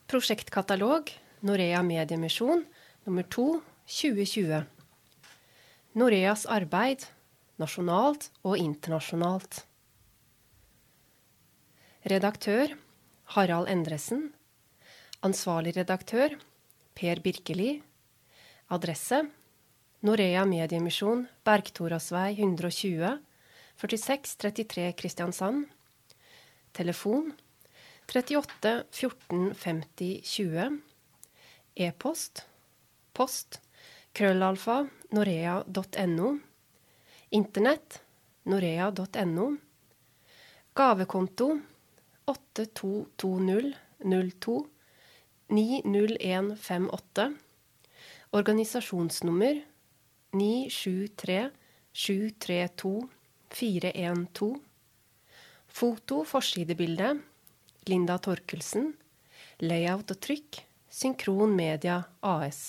Prosjektkatalog Norea Mediemisjon nummer 2, 2020. Noreas arbeid, nasjonalt og internasjonalt. Redaktør Harald Endresen. Ansvarlig redaktør Per Birkeli. Adresse Norea Mediemisjon, Bergtorasvei 120, 4633 Kristiansand. Telefon 38 14 50 20. E-post post @norea.no. Internett norea.no. Gavekonto 822002 90158. Organisasjonsnummer 973 732 412. Foto forsidebilde Linda Torkelsen. Layout og trykk Synkron Media AS.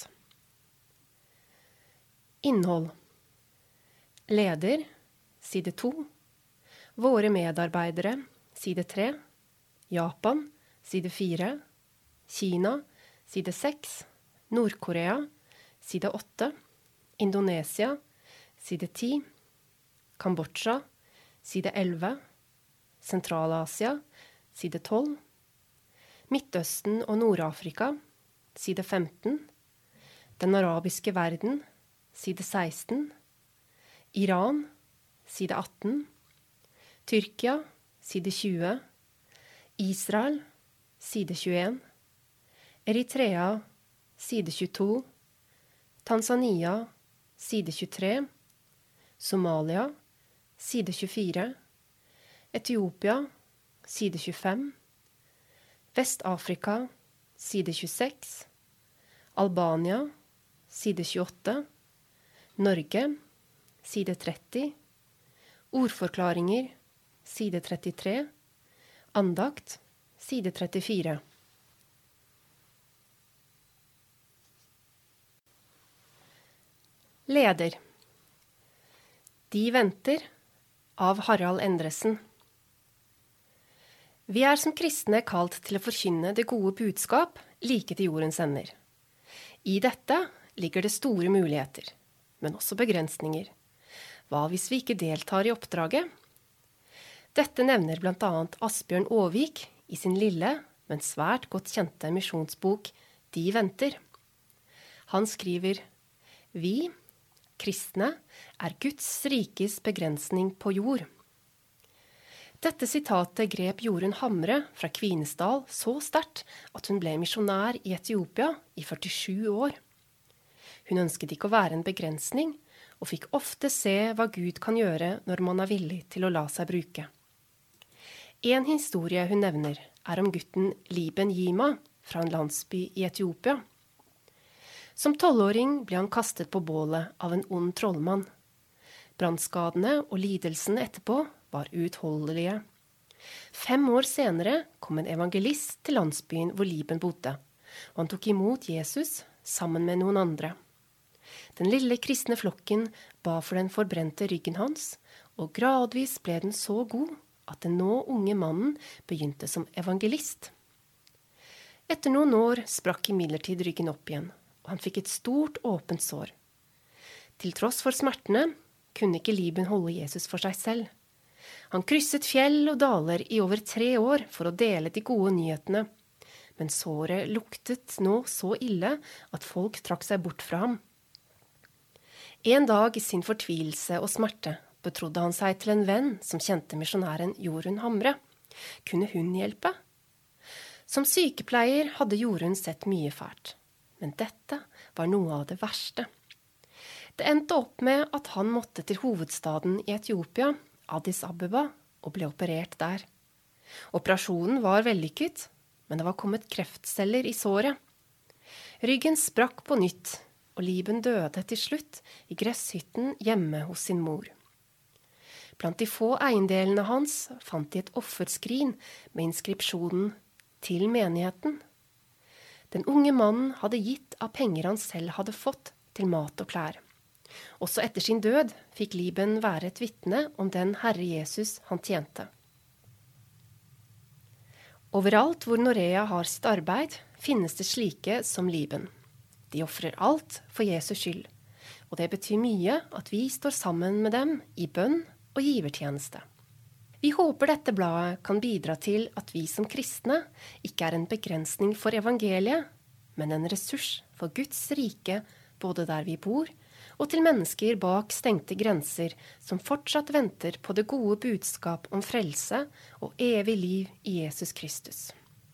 Innhold. Leder, side 2. Våre medarbeidere, side 3. Japan, side 4. Kina, side 6. Nord-Korea, side 8. Indonesia, side 10. Kambodsja, side 11. Sentral-Asia, side 12. Midtøsten og Nord-Afrika, side 15. Den arabiske verden, side 16. Iran, side 18. Tyrkia, side 20. Israel, side 21. Eritrea, side 22. Tanzania, side 23. Somalia, side 24. Etiopia, side 25. Vest-Afrika, side 26. Albania, side 28. Norge, side 30. Ordforklaringer, side 33. Andakt, side 34. Leder. De venter av Harald Endresen. Vi er som kristne kalt til å forkynne det gode budskap like til jordens ender. I dette ligger det store muligheter, men også begrensninger. Hva hvis vi ikke deltar i oppdraget? Dette nevner blant annet Asbjørn Aavik i sin lille, men svært godt kjente misjonsbok De venter. Han skriver: Vi, kristne, er Guds rikes begrensning på jord. Dette sitatet grep Jorunn Hamre fra Kvinesdal så sterkt at hun ble misjonær i Etiopia i 47 år. Hun ønsket ikke å være en begrensning, og fikk ofte se hva Gud kan gjøre når man er villig til å la seg bruke. En historie hun nevner er om gutten Liben Jima fra en landsby i Etiopia. Som 12-åring ble han kastet på bålet av en ond trollmann. Brannskadene og lidelsene etterpå var uutholdelige. 5 år senere kom en evangelist til landsbyen hvor Liben bodde, og han tok imot Jesus sammen med noen andre. Den lille kristne flokken ba for den forbrente ryggen hans, og gradvis ble den så god at den nå unge mannen begynte som evangelist. Etter noen år sprakk imidlertid ryggen opp igjen, og han fikk et stort åpent sår. Til tross for smertene kunne ikke Liben holde Jesus for seg selv. Han krysset fjell og daler i over 3 år for å dele de gode nyhetene, men såret luktet nå så ille at folk trakk seg bort fra ham. En dag i sin fortvilelse og smerte betrodde han seg til en venn som kjente misjonæren Jorunn Hamre. Kunne hun hjelpe? Som sykepleier hadde Jorunn sett mye fælt, men dette var noe av det verste. Det endte opp med at han måtte til hovedstaden i Etiopia, Addis Abeba, og ble operert der. Operasjonen var vellykket, men det var kommet kreftceller i såret. Ryggen sprakk på nytt, og Liben døde til slutt i gresshytten hjemme hos sin mor. Blant de få eiendelene hans fant de et offerskrin med inskripsjonen «Til menigheten». Den unge mannen hadde gitt av penger han selv hadde fått til mat og klær. Også etter sin død fikk Liben være et vitne om den Herre Jesus han tjente. Overalt hvor Norea har sitt arbeid, finnes det slike som Liben. De offrer alt for Jesus skyld, og det betyr mye at vi står sammen med dem i bønn og givertjeneste. Vi håper dette bladet kan bidra til at vi som kristne ikke er en begrensning for evangeliet, men en ressurs for Guds rike både der vi bor, og til mennesker bak stengte grenser som fortsatt venter på det gode budskap om frelse og evig liv i Jesus Kristus.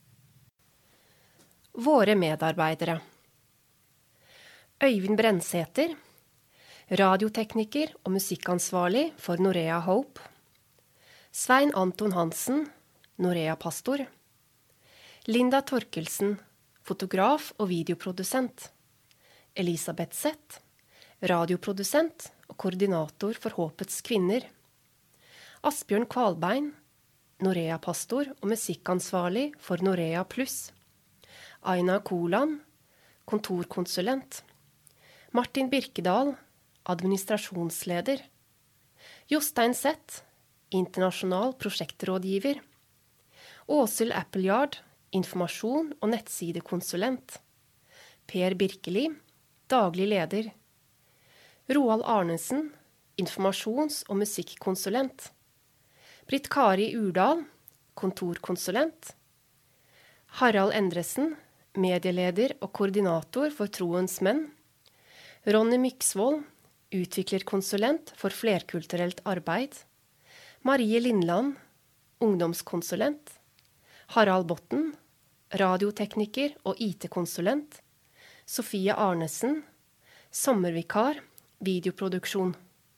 Våre medarbeidere. Øyvind Brensæter, radiotekniker og musikkansvarlig for Norea Hope. Svein Anton Hansen, Norea-pastor. Linda Torkelsen, fotograf og videoprodusent. Elisabeth Seth, radioprodusent og koordinator for Håpets kvinner. Asbjørn Kvalbein, Norea-pastor og musikkansvarlig for Norea Plus. Aina Kolan, kontorkonsulent. Martin Birkedal, administrasjonsleder. Jostein Seth, internasjonal prosjektrådgiver. Åshild Appleyard, informasjon- og nettsidekonsulent. Per Birkeli, daglig leder. Roald Arnesen, informasjons- og musikkonsulent. Britt Kari Urdal, kontorkonsulent. Harald Endresen, medieleder og koordinator for Troens menn. Ronny Myksvold, utviklerkonsulent for flerkulturelt arbeid. Marie Lindland, ungdomskonsulent. Harald Botten, radiotekniker og IT-konsulent. Sofie Arnesen, sommervikar, videoproduksjon.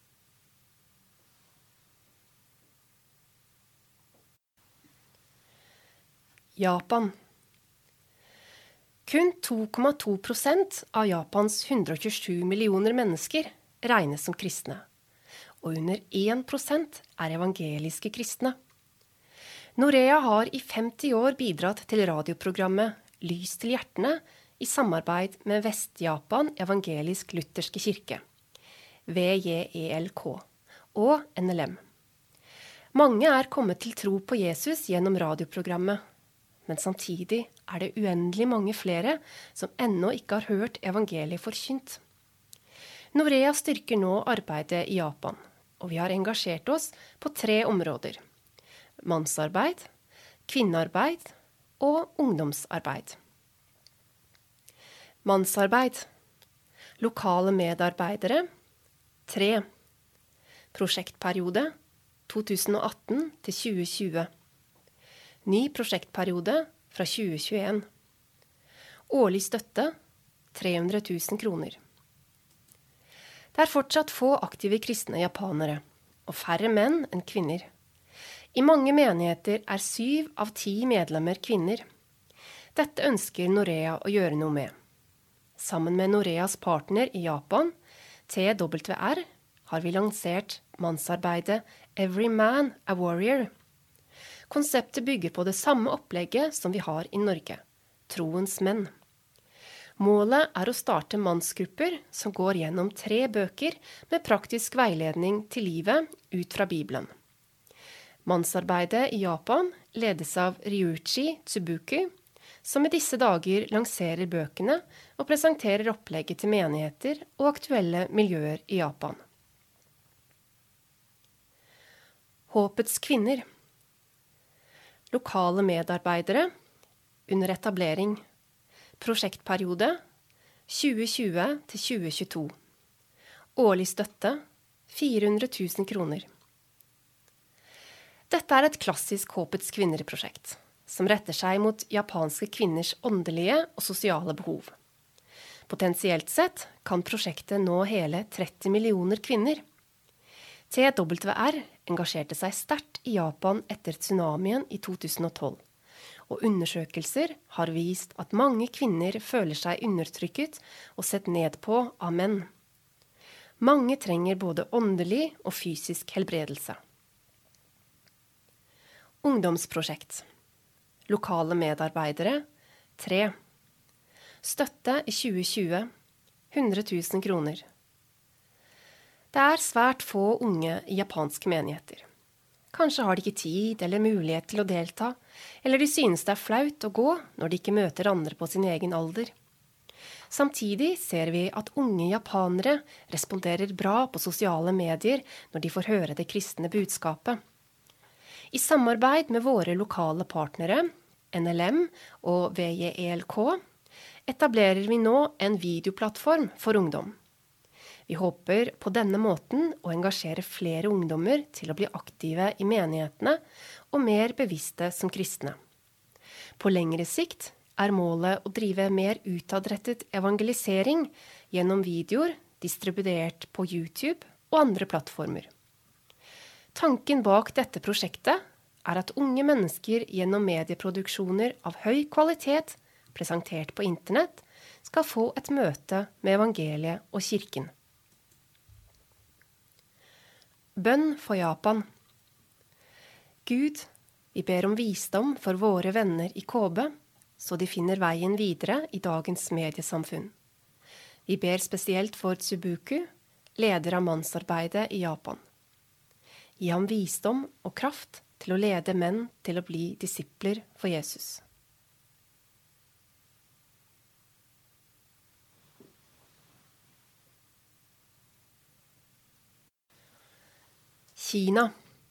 Japan. Kun 2,2% av Japans 127 millioner mennesker regnes som kristne, og under 1% er evangeliske kristne. Norea har i 50 år bidratt til radioprogrammet Lys til hjertene i samarbeid med Vest-Japan Evangelisk-Lutherske kirke, VJELK, og NLM. Mange er kommet til tro på Jesus gjennom radioprogrammet, men samtidig er det uendelig mange flere som ennå ikke har hørt evangeliet forkynt. Norea styrker nå arbeidet i Japan, og vi har engasjert oss på 3 områder: mannsarbeid, kvinnearbeid og ungdomsarbeid. Mannsarbeid. Lokale medarbeidere. 3. Prosjektperiode 2018 til 2020. Ny prosjektperiode fra 2021. Årlig støtte 300 000 kroner. Det er fortsatt få aktive kristne japanere, og færre menn enn kvinner. I mange menigheter er 7 av 10 medlemmer kvinner. Dette ønsker Norea å gjøre noe med. Sammen med Noreas partner i Japan, TWR, har vi lansert mannsarbeidet Every Man a Warrior. Konseptet bygger på det samme opplegget som vi har i Norge, Troens menn. Målet er å starte mannsgrupper som går gjennom 3 bøker med praktisk veiledning til livet ut fra Bibelen. Mannsarbeidet i Japan ledes av Ryuichi Tsubuki, som i disse dager lanserer bøkene og presenterer opplegget til menigheter og aktuelle miljøer i Japan. Håpets kvinner. Lokale medarbeidere. Under etablering. Prosjektperiode 2020 til 2022. Årlig støtte 400 000 kroner. Dette er et klassisk Håpets kvinner-prosjekt, som retter seg mot japanske kvinners åndelige og sosiale behov. Potensielt sett kan prosjektet nå hele 30 millioner kvinner. TWR engasjerte seg sterkt i Japan etter tsunamien i 2012, og undersøkelser har vist at mange kvinner føler seg undertrykket og sett ned på av menn. Mange trenger både åndelig og fysisk helbredelse. Ungdomsprosjekt. Lokale medarbeidere. 3. Støtte i 2020. 100 000 kroner. Det er svært få unge i japanske menigheter. Kanskje har de ikke tid eller mulighet til å delta, eller de synes det er flaut å gå når de ikke møter andre på sin egen alder. Samtidig ser vi at unge japanere responderer bra på sosiale medier når de får høre det kristne budskapet. I samarbeid med våre lokale partnere, NLM og VJELK, etablerer vi nå en videoplattform for ungdom. Vi håper på denne måten å engasjere flere ungdommer til å bli aktive i menighetene og mer bevisste som kristne. På lengre sikt er målet å drive mer utadrettet evangelisering gjennom videoer distribuert på YouTube og andre plattformer. Tanken bak dette prosjektet er at unge mennesker gjennom medieproduksjoner av høy kvalitet presentert på internett skal få et møte med evangeliet og kirken. Bønn for Japan. Gud, vi ber om visdom for våre venner i Kobe, så de finner veien videre i dagens mediesamfunn. Vi ber spesielt for Tsubuku, leder av mannsarbeidet i Japan. Gi ham visdom og kraft til å lede menn til å bli disipler for Jesus. Kina.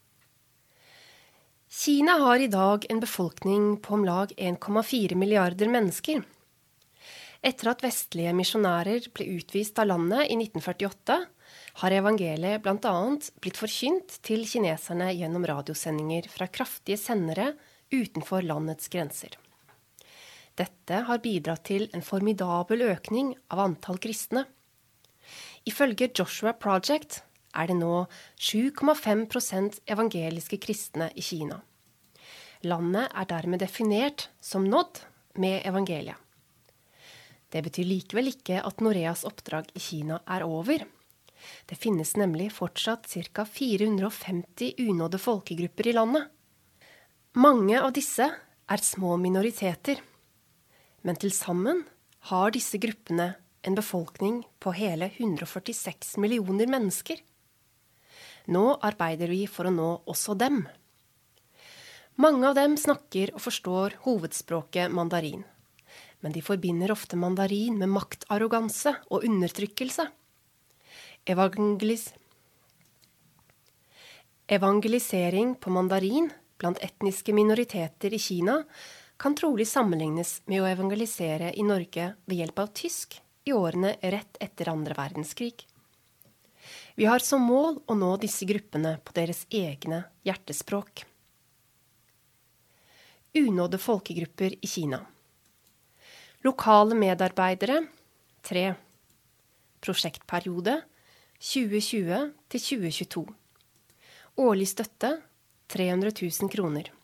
Kina har i dag en befolkning på om lag 1,4 milliarder mennesker. Etter at vestlige misjonærer ble utvist av landet i 1948, har evangeliet blant annet blitt forkynt til kineserne gjennom radiosendinger fra kraftige sendere utenfor landets grenser. Dette har bidratt til en formidabel økning av antall kristne. Ifølge Joshua Project er det nå 7,5% evangeliske kristne i Kina. Landet er dermed definert som nådd med evangeliet. Det betyr likevel ikke at Noreas oppdrag i Kina er over. Det finnes nemlig fortsatt ca. 450 unådde folkegrupper i landet. Mange av disse er små minoriteter, men til sammen har disse gruppene en befolkning på hele 146 millioner mennesker. Nå arbeider vi for å nå også dem. Mange av dem snakker og forstår hovedspråket mandarin, men de forbinder ofte mandarin med maktarroganse og undertrykkelse. Evangelisering på mandarin blant etniske minoriteter i Kina kan trolig sammenlignes med å evangelisere i Norge ved hjelp av tysk i årene rett etter andre verdenskrig. Vi har som mål å nå disse gruppene på deres egne hjertespråk. Unådde folkegrupper i Kina. Lokale medarbeidere 3. Prosjektperiode 2020 til 2022. Årlig støtte 300 000 kroner.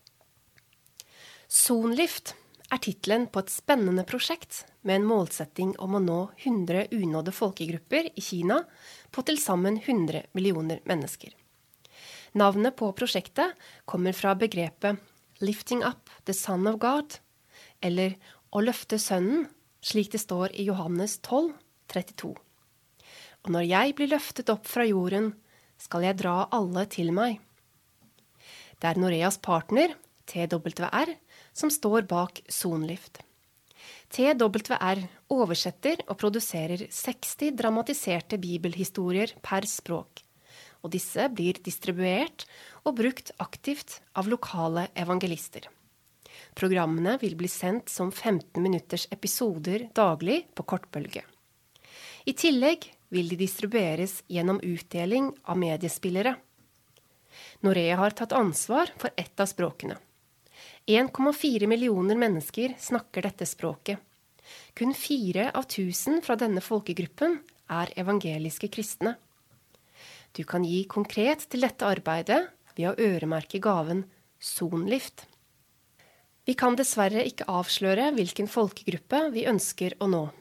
Sonlift er titelen på et spennende prosjekt med en målsetting om å nå 100 unådde folkegrupper i Kina på til sammen 100 millioner mennesker. Navnet på prosjektet kommer fra begrepet «Lifting up the Son of God», eller «Å løfte sønnen», slik det står i Johannes 12, 32. Og når jeg blir løftet opp fra jorden, skal jeg dra alle til meg. Det er Noreas partner, TWR, som står bak Sonlift. TWR oversetter og produserer 60 dramatiserte bibelhistorier per språk, og disse blir distribuert og brukt aktivt av lokale evangelister. Programmene vil bli sendt som 15 minutters episoder daglig på kortbølge. I tillegg vil de distribueres gjennom utdeling av mediespillere. Norea har tatt ansvar for ett av språkene. 1,4 millioner mennesker snakker dette språket. Kun 4 av 1000 fra denne folkegruppen er evangeliske kristne. Du kan gi konkret til dette arbeidet ved å øremerke gaven Sonlift. Vi kan dessverre ikke avsløre hvilken folkegruppe vi ønsker å nå.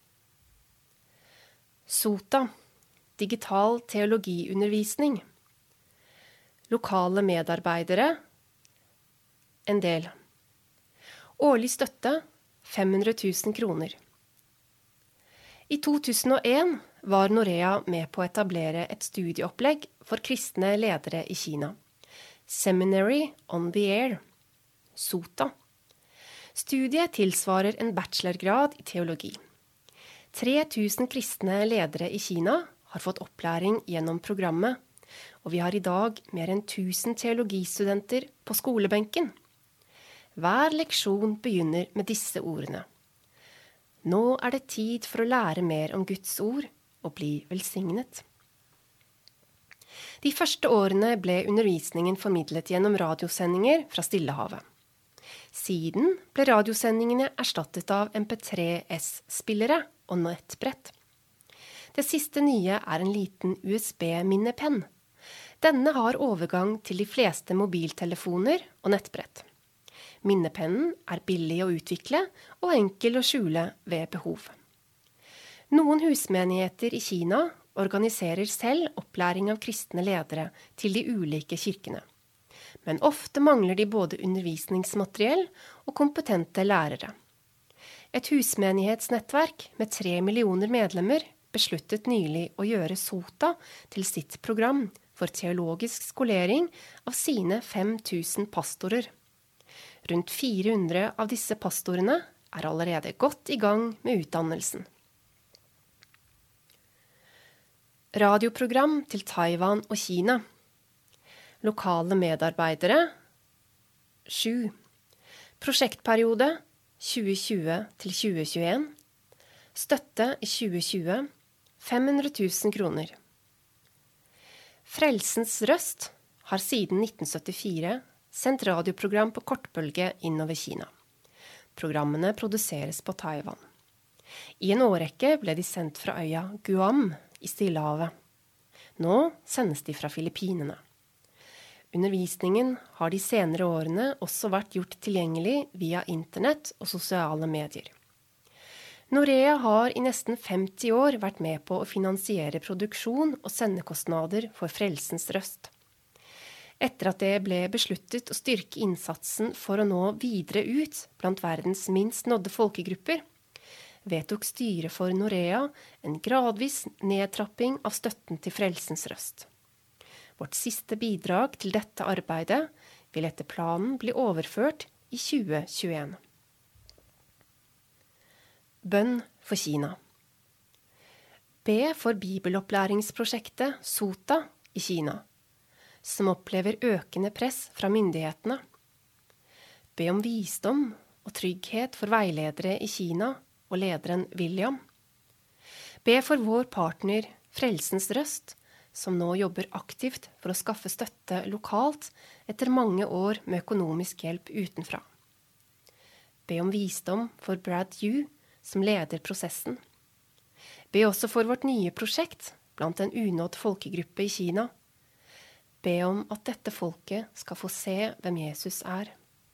SOTA, digital teologiundervisning. Lokale medarbeidere, en del. Årlig støtte, 500 000 kroner. I 2001 var Norea med på å etablere et studieopplegg for kristne ledere i Kina. Seminary on the Air, SOTA. Studiet tilsvarer en bachelorgrad i teologi. 3000 kristne ledere i Kina har fått opplæring gjennom programmet, og vi har i dag mer enn 1000 teologistudenter på skolebenken. Hver leksjon begynner med disse ordene. Nå er det tid for å lære mer om Guds ord og bli velsignet. De første årene ble undervisningen formidlet gjennom radiosendinger fra Stillehavet. Siden ble radiosendingene erstattet av MP3S-spillere og nettbrett. Det siste nye er en liten USB-minnepenn. Denne har overgang til de fleste mobiltelefoner og nettbrett. Minnepennen er billig å utvikle og enkel å skjule ved behov. Noen husmenigheter i Kina organiserer selv opplæring av kristne ledere til de ulike kirkene. Men ofte mangler de både undervisningsmateriell og kompetente lærere. Et husmenighetsnettverk med 3 millioner medlemmer besluttet nylig å gjøre SOTA til sitt program for teologisk skolering av sine 5000 pastorer. Rundt 400 av disse pastorene er allerede godt i gang med utdannelsen. Radioprogram til Taiwan og Kina. Lokale medarbeidere 7. Prosjektperiode 2020 til 2021. Støtte i 2020 500 000 kroner. Frelsens Røst har siden 1974 sendt radioprogram på kortbølge innover Kina. Programmene produseres på Taiwan. I en årrekke ble de sendt fra øya Guam i Stillehavet. Nå sendes de fra Filippinene. Undervisningen har de senere årene også vært gjort tilgjengelig via internett og sosiale medier. Norea har i nesten 50 år vært med på å finansiere produksjon og sendekostnader for Frelsens Røst. Etter at det ble besluttet å styrke innsatsen for å nå videre ut blant verdens minst nådde folkegrupper, vedtok styret for Norea en gradvis nedtrapping av støtten til Frelsens Røst. Vårt siste bidrag til dette arbeidet vil etter planen bli overført i 2021. Bønn for Kina. Be for bibelopplæringsprosjektet SOTA i Kina, som opplever økende press fra myndighetene. Be om visdom og trygghet for veiledere i Kina og lederen William. Be for vår partner Frelsens Røst, som nå jobber aktivt for å skaffe støtte lokalt etter mange år med økonomisk hjelp utenfra. Be om visdom for Brad Yu, som leder prosessen. Be også for vårt nye prosjekt blant en unådd folkegruppe i Kina. Be om at dette folket skal få se hvem Jesus er.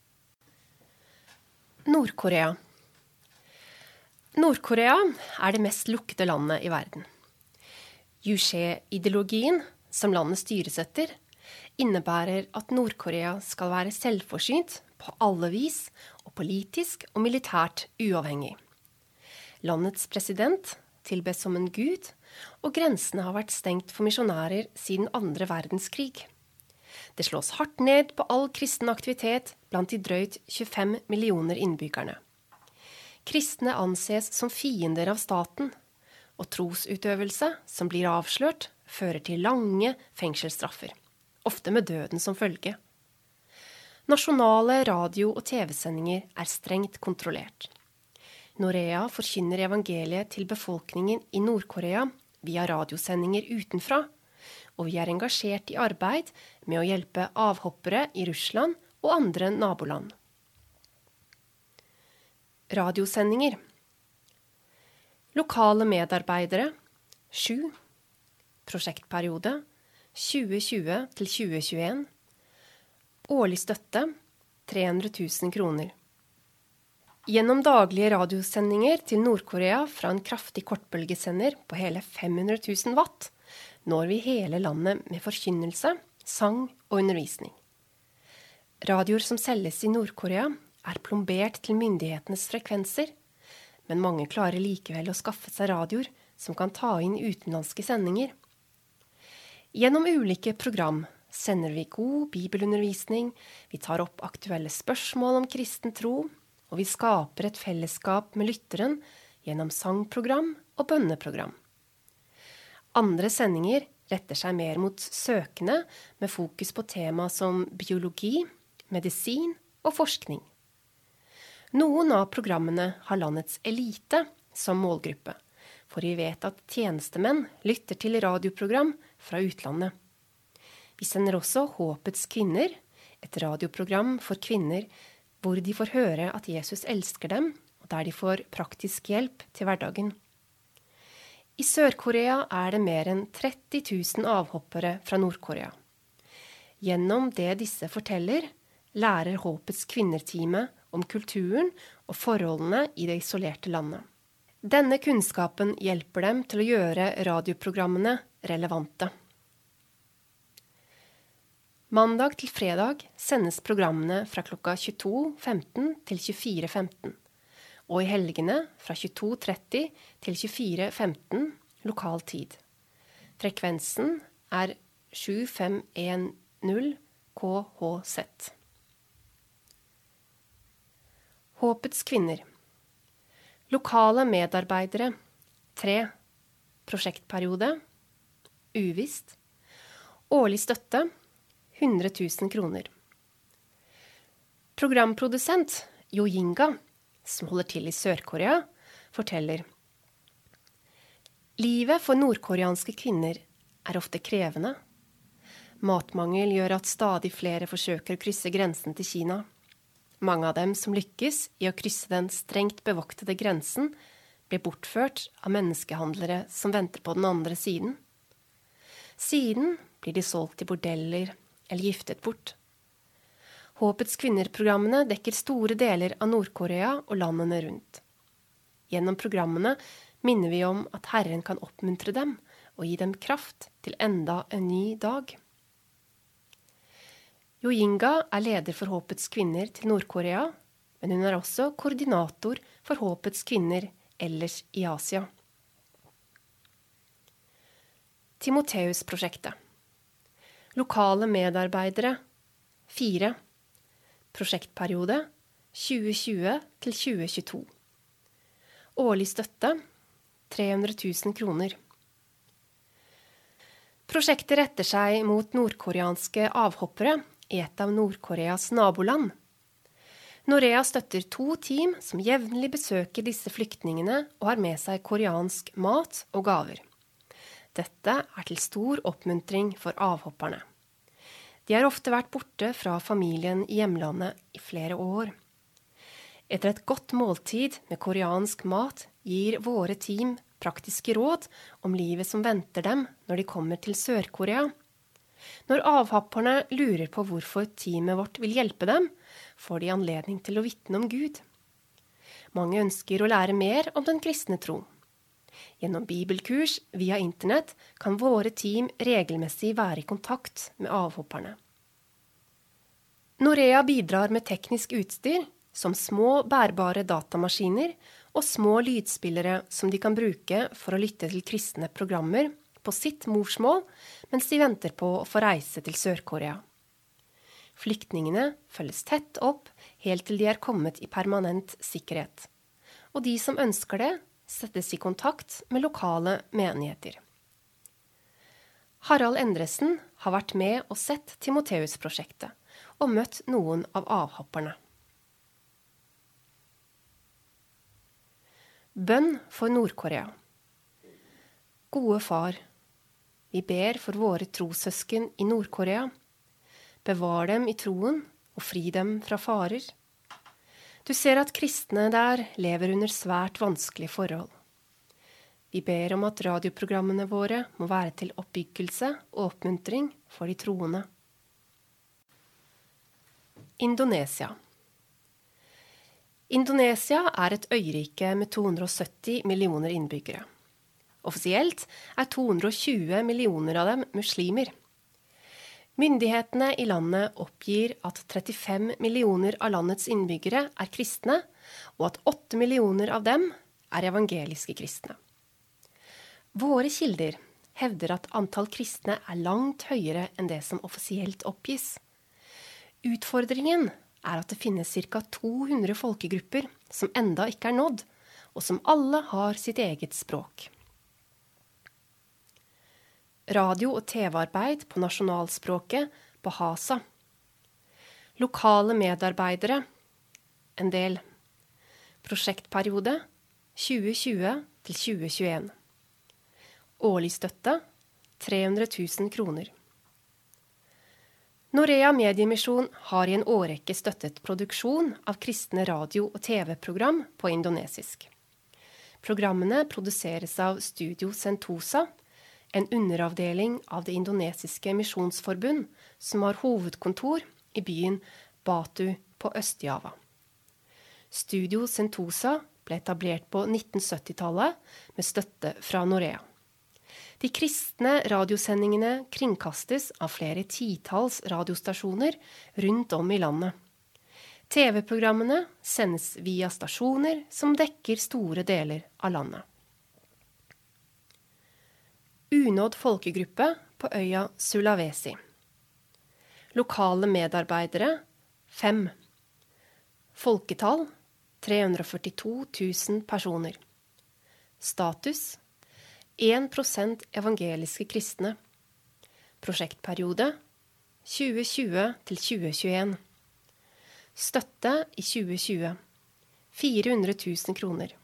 Nord-Korea. Nord-Korea er det mest lukkede landet i verden. Juche-ideologien, som landet styres etter, innebærer at Nord-Korea skal være selvforsynt på alle vis og politisk og militært uavhengig. Landets president tilbes som en gud, og grensene har vært stengt for misjonærer siden 2. verdenskrig. Det slås hardt ned på all kristen aktivitet blant de drøyt 25 millioner innbyggerne. Kristne anses som fiender av staten, og trosutøvelse som blir avslørt, fører til lange fengselsstraffer, ofte med døden som følge. Nasjonale radio- og TV-sendinger er strengt kontrollert. Norea forkynner evangeliet til befolkningen i Nord-Korea via radiosendinger utenfra, og vi er engasjert i arbeid med å hjelpe avhoppere i Russland og andre naboland. Radiosendinger. Lokale medarbeidere 7. Prosjektperiode 2020 til 2021. Årlig støtte 300 000 kroner. Gjennom daglige radiosendinger til Nord-Korea fra en kraftig kortbølgesender på hele 500 000 watt når vi hele landet med forkynnelse, sang og undervisning. Radioer som selges i Nord-Korea er plombert til myndighetenes frekvenser, men mange klarer likevel å skaffe seg radioer som kan ta inn utenlandske sendinger. Gjennom ulike program sender vi god bibelundervisning, vi tar opp aktuelle spørsmål om kristen tro, og vi skaper et fellesskap med lytteren gjennom sangprogram og bønneprogram. Andre sendinger retter seg mer mot søkende med fokus på tema som biologi, medisin og forskning. Noen av programmene har landets elite som målgruppe, for vi vet at tjenestemenn lytter til radioprogram fra utlandet. Vi sender også Håpets kvinner, et radioprogram for kvinner hvor de får høre at Jesus elsker dem, og der de får praktisk hjelp til hverdagen. I Sør-Korea er det mer enn 30 000 avhoppere fra Nord-Korea. Gjennom det disse forteller, lærer Håpets kvinner-teamet om kulturen og forholdene i det isolerte landet. Denne kunnskapen hjelper dem til å gjøre radioprogrammene relevante. Mandag til fredag sendes programmene fra klokka 22.15 til 24.15, og i helgene fra 22.30 til 24.15 lokal tid. Frekvensen er 7510 KHZ. Håpets kvinner. Lokale medarbeidere. 3. Prosjektperiode. Uvisst. Årlig støtte. 100 000 kroner. Programprodusent Jo Yinga, som holder til i Sør-Korea, forteller: Livet for nordkoreanske kvinner er ofte krevende. Matmangel gjør at stadig flere forsøker å krysse grensen til Kina. Mange av dem som lykkes i å krysse den strengt bevoktede grensen, blir bortført av menneskehandlere som venter på den andre siden. Siden blir de solgt til bordeller eller giftet bort. Håpets kvinner-programmene dekker store deler av Nord-Korea og landene rundt. Gjennom programmene minner vi om at Herren kan oppmuntre dem og gi dem kraft til enda en ny dag. Jo Yinga er leder for Håpets kvinner til Nord-Korea, men hun er også koordinator for Håpets kvinner ellers i Asia. Timoteus-prosjektet. Lokale medarbeidere. 4. Prosjektperiode 2020 til 2022. Årlig støtte 300 000 kroner. Prosjektet retter seg mot nordkoreanske avhoppere i et av Nord-Koreas naboland. Norea støtter 2 team som jevnlig besøker disse flyktningene og har med seg koreansk mat og gaver. Dette er til stor oppmuntring for avhopperne. De har ofte vært borte fra familien i hjemlandet i flere år. Etter et godt måltid med koreansk mat gir våre team praktiske råd om livet som venter dem når de kommer til Sør-Korea. Når avhopperne lurer på hvorfor teamet vårt vil hjelpe dem, får de anledning til å vitne om Gud. Mange ønsker å lære mer om den kristne tro. Gjennom bibelkurs via internett kan våre team regelmessig være i kontakt med avhopperne. Norea bidrar med teknisk utstyr, som små bærbare datamaskiner og små lydspillere som de kan bruke for å lytte til kristne programmer på sitt morsmål mens de venter på å få reise til Sør-Korea. Flyktningene følges tett opp helt til de er kommet i permanent sikkerhet, og de som ønsker det, settes i kontakt med lokale menigheter. Harald Endresen har vært med og sett Timoteus-prosjektet og møtt noen av avhopperne. Bønn for Nord-Korea. Gode far, vi ber for våre trossøsken i Nord-Korea. Bevar dem i troen og fri dem fra farer. Du ser at kristne der lever under svært vanskelige forhold. Vi ber om at radioprogrammene våre må være til oppbyggelse og oppmuntring for de troende. Indonesia. Indonesia er et øyrike med 270 millioner innbyggere. Offisielt er 220 millioner av dem muslimer. Myndighetene i landet oppgir at 35 millioner av landets innbyggere er kristne, og at 8 millioner av dem er evangeliske kristne. Våre kilder hevder at antall kristne er langt høyere enn det som offisielt oppgis. Utfordringen er at det finnes ca. 200 folkegrupper som enda ikke er nådd, og som alle har sitt eget språk. Radio- og TV-arbeid på nasjonalspråket på Hasa. Lokale medarbeidere, en del. Prosjektperiode 2020 til 2021. Årlig støtte 300 000 kroner. Norea Mediemisjon har i en årrekke støttet produksjon av kristne radio- og TV-program på indonesisk. Programmene produseres av Studio Sentosa, en underavdeling av det indonesiske misjonsforbund som har hovedkontor i byen Batu på Øst-Java. Studio Sentosa ble etablert på 1970-tallet med støtte fra Norea. De kristne radiosendingene kringkastes av flere titalls radiostasjoner rundt om i landet. TV-programmene sendes via stasjoner som dekker store deler av landet. Unådd folkegruppe på øya Sulawesi. Lokale medarbeidere 5. Folketall 342 000 personer. Status 1% evangeliske kristne. Prosjektperiode 2020 til 2021. Støtte i 2020 400 000 kroner.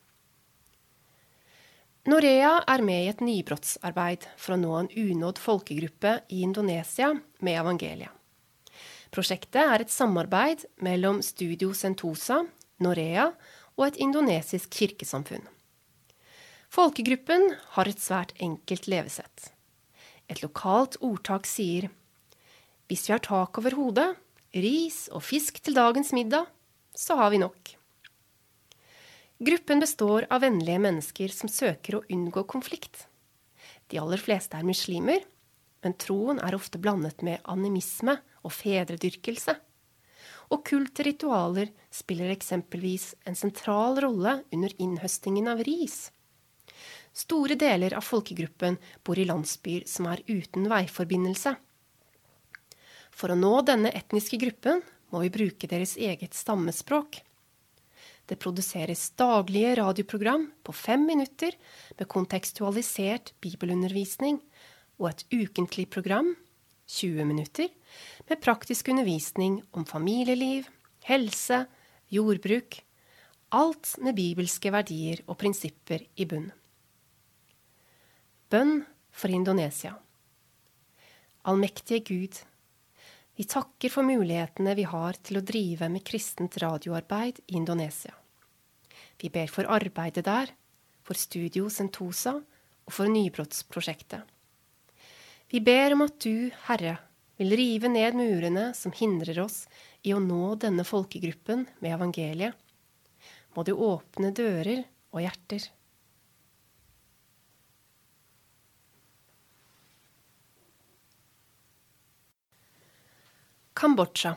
Norea er med i et nybrottsarbeid for å nå en unådd folkegruppe i Indonesia med evangeliet. Prosjektet er et samarbeid mellom Studio Sentosa, Norea og et indonesisk kirkesamfunn. Folkegruppen har et svært enkelt levesett. Et lokalt ordtak sier: hvis vi har tak over hodet, ris og fisk til dagens middag, så har vi nok. Gruppen består av vennlige mennesker som søker å unngå konflikt. De aller fleste er muslimer, men troen er ofte blandet med animisme og fedredyrkelse. Okkulte ritualer spiller eksempelvis en sentral rolle under innhøstingen av ris. Store deler av folkegruppen bor i landsbyer som er uten veiforbindelse. For å nå denne etniske gruppen må vi bruke deres eget stammespråk. Det produseres daglige radioprogram på 5 minutter med kontekstualisert bibelundervisning og et ukentlig program, 20 minutter, med praktisk undervisning om familieliv, helse, jordbruk, alt med bibelske verdier og prinsipper i bunn. Bønn for Indonesia. Allmektige Gud, vi takker for mulighetene vi har til å drive med kristent radioarbeid i Indonesia. Vi ber for arbeidet der, for Studio Sentosa og for nybrottsprosjektet. Vi ber om at du, Herre, vil rive ned murene som hindrer oss i å nå denne folkegruppen med evangeliet. Må du åpne dører og hjerter. Kambodsja.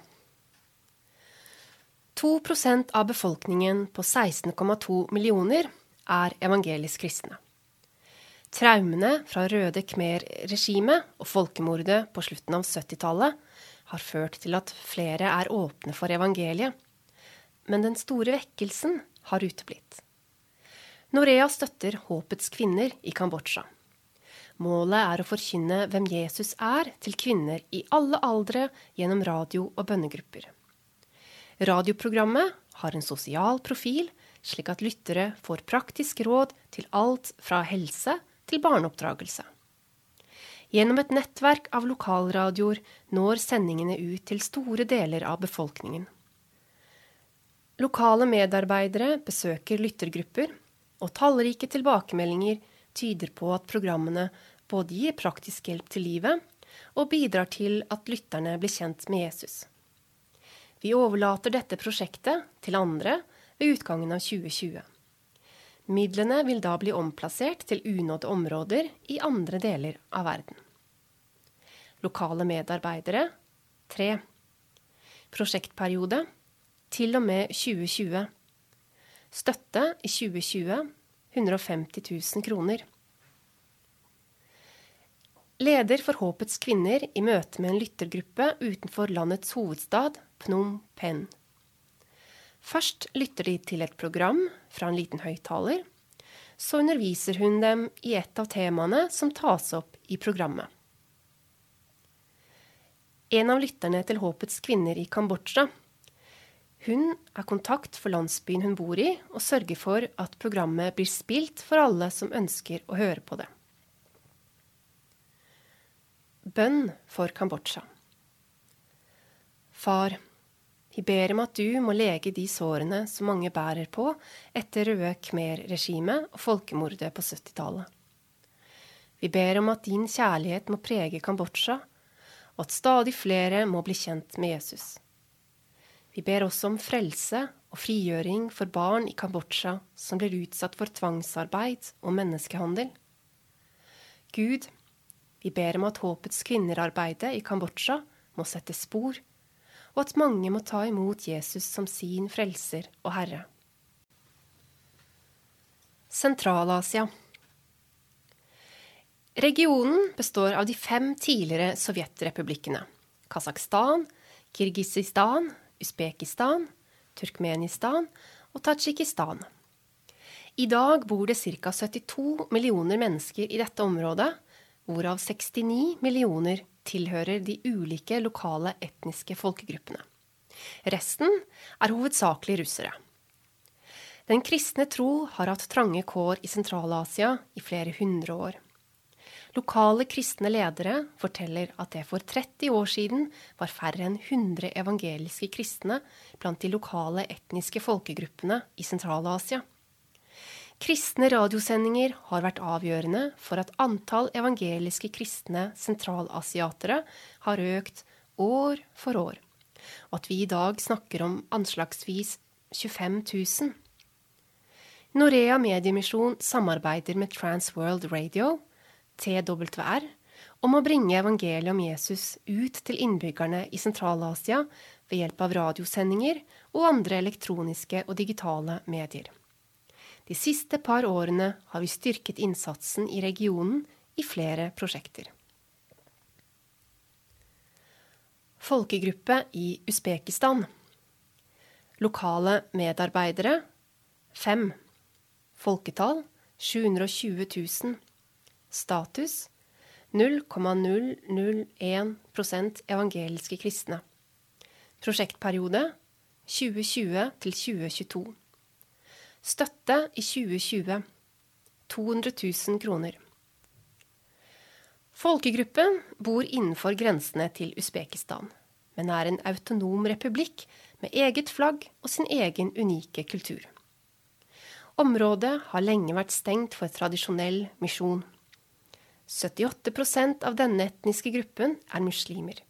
2% av befolkningen på 16,2 millioner er evangelisk kristne. Traumene fra Røde Khmer-regimet og folkemordet på slutten av 70-tallet har ført til at flere er åpne for evangeliet, men den store vekkelsen har uteblitt. Norea støtter Håpets kvinner i Kambodsja. Målet er å forkynne hvem Jesus er til kvinner i alle aldre gjennom radio- og bønnegrupper. Radioprogrammet har en sosial profil, slik at lyttere får praktisk råd til alt fra helse til barneoppdragelse. Gjennom et nettverk av lokalradioer når sendingene ut til store deler av befolkningen. Lokale medarbeidere besøker lyttergrupper, og tallrike tilbakemeldinger tyder på at programmene både gir praktisk hjelp til livet og bidrar til at lytterne blir kjent med Jesus. Vi overlater dette prosjektet til andre ved utgangen av 2020. Midlene vil da bli omplassert til unådde områder i andre deler av verden. Lokale medarbeidere 3. Prosjektperiode til og med 2020. Støtte i 2020 150 000 kroner. leder for Håpets kvinner i møte med en lyttergruppe utenfor landets hovedstad, Phnom Penh. Først lytter de til et program fra en liten høyttaler, så underviser hun dem i et av temaene som tas opp i programmet. En av lytterne til Håpets kvinner i Kambodsja. Hun er kontakt for landsbyen hun bor i, og sørger for at programmet blir spilt for alle som ønsker å høre på det. Bønn for Kambodsja. Far, vi ber om at du må lege de sårene som mange bærer på etter Røde Khmer-regimet og folkemordet på 70-tallet. Vi ber om at din kjærlighet må prege Kambodsja, og at stadig flere må bli kjent med Jesus. Vi ber også om frelse og frigjøring for barn i Kambodsja som blir utsatt for tvangsarbeid og menneskehandel. Gud, vi ber om at Håpets kvinnerarbeidet i Kambodsja må sette spor, og at mange må ta imot Jesus som sin frelser og herre. Sentral-Asia. Regionen består av de 5 tidligere sovjetrepublikkene: Kasakhstan, Kirgisistan, Usbekistan, Turkmenistan og Tadsjikistan. I dag bor det ca. 72 millioner mennesker i dette området, hvorav 69 millioner tilhører de ulike lokale etniske folkegruppene. Resten er hovedsakelig russere. Den kristne tro har hatt trange kår i Sentral-Asia i flere 100 år. Lokale kristne ledere forteller at det for 30 år siden var færre enn 100 evangeliske kristne blant de lokale etniske folkegruppene i Sentral-Asia. Kristne radiosendinger har vært avgjørende for at antall evangeliske kristne sentralasiatere har økt år for år, og at vi i dag snakker om anslagsvis 25 000. Norea Mediemisjon samarbeider med Transworld Radio, TWR, om å bringe evangeliet om Jesus ut til innbyggerne i Sentral-Asia ved hjelp av radiosendinger og andre elektroniske og digitale medier. De siste par årene har vi styrket innsatsen i regionen i flere prosjekter. Folkegruppe i Usbekistan. Lokale medarbeidere 5. Folketall 720 000. Status 0,001% evangeliske kristne. Prosjektperiode 2020 til 2022. Støtte i 2020 200 000 kroner. Folkegruppen bor innenfor grensene til Usbekistan, men er en autonom republikk med eget flagg og sin egen unike kultur. Området har lenge vært stengt for tradisjonell misjon. 78% av denne etniske gruppen er muslimer.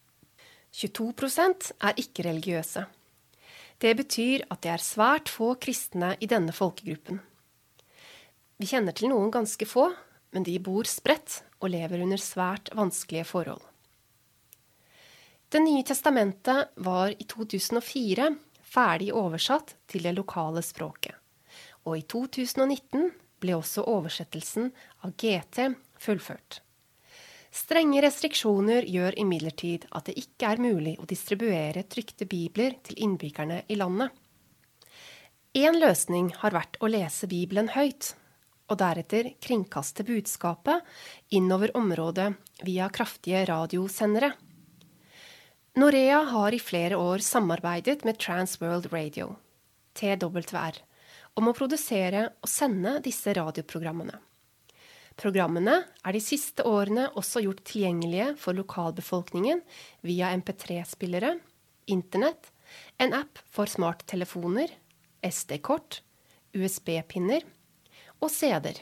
22% er ikke-religiøse. Det betyr at det er svært få kristne i denne folkegruppen. Vi kjenner til noen ganske få, men de bor spredt og lever under svært vanskelige forhold. Det nye testamentet var i 2004 ferdig oversatt til det lokale språket, og i 2019 ble også oversettelsen av GT fullført. Strenge restriksjoner gjør imidlertid at det ikke er mulig å distribuere trykte bibler til innbyggerne i landet. En løsning har vært å lese Bibelen høyt, og deretter kringkaste budskapet innover området via kraftige radiosendere. Norea har i flere år samarbeidet med Transworld Radio, TWR, om å produsere og sende disse radioprogrammene. Programmene er de siste årene også gjort tilgjengelige for lokalbefolkningen via MP3-spillere, internett, en app for smarttelefoner, SD-kort, USB-pinner og CD-er.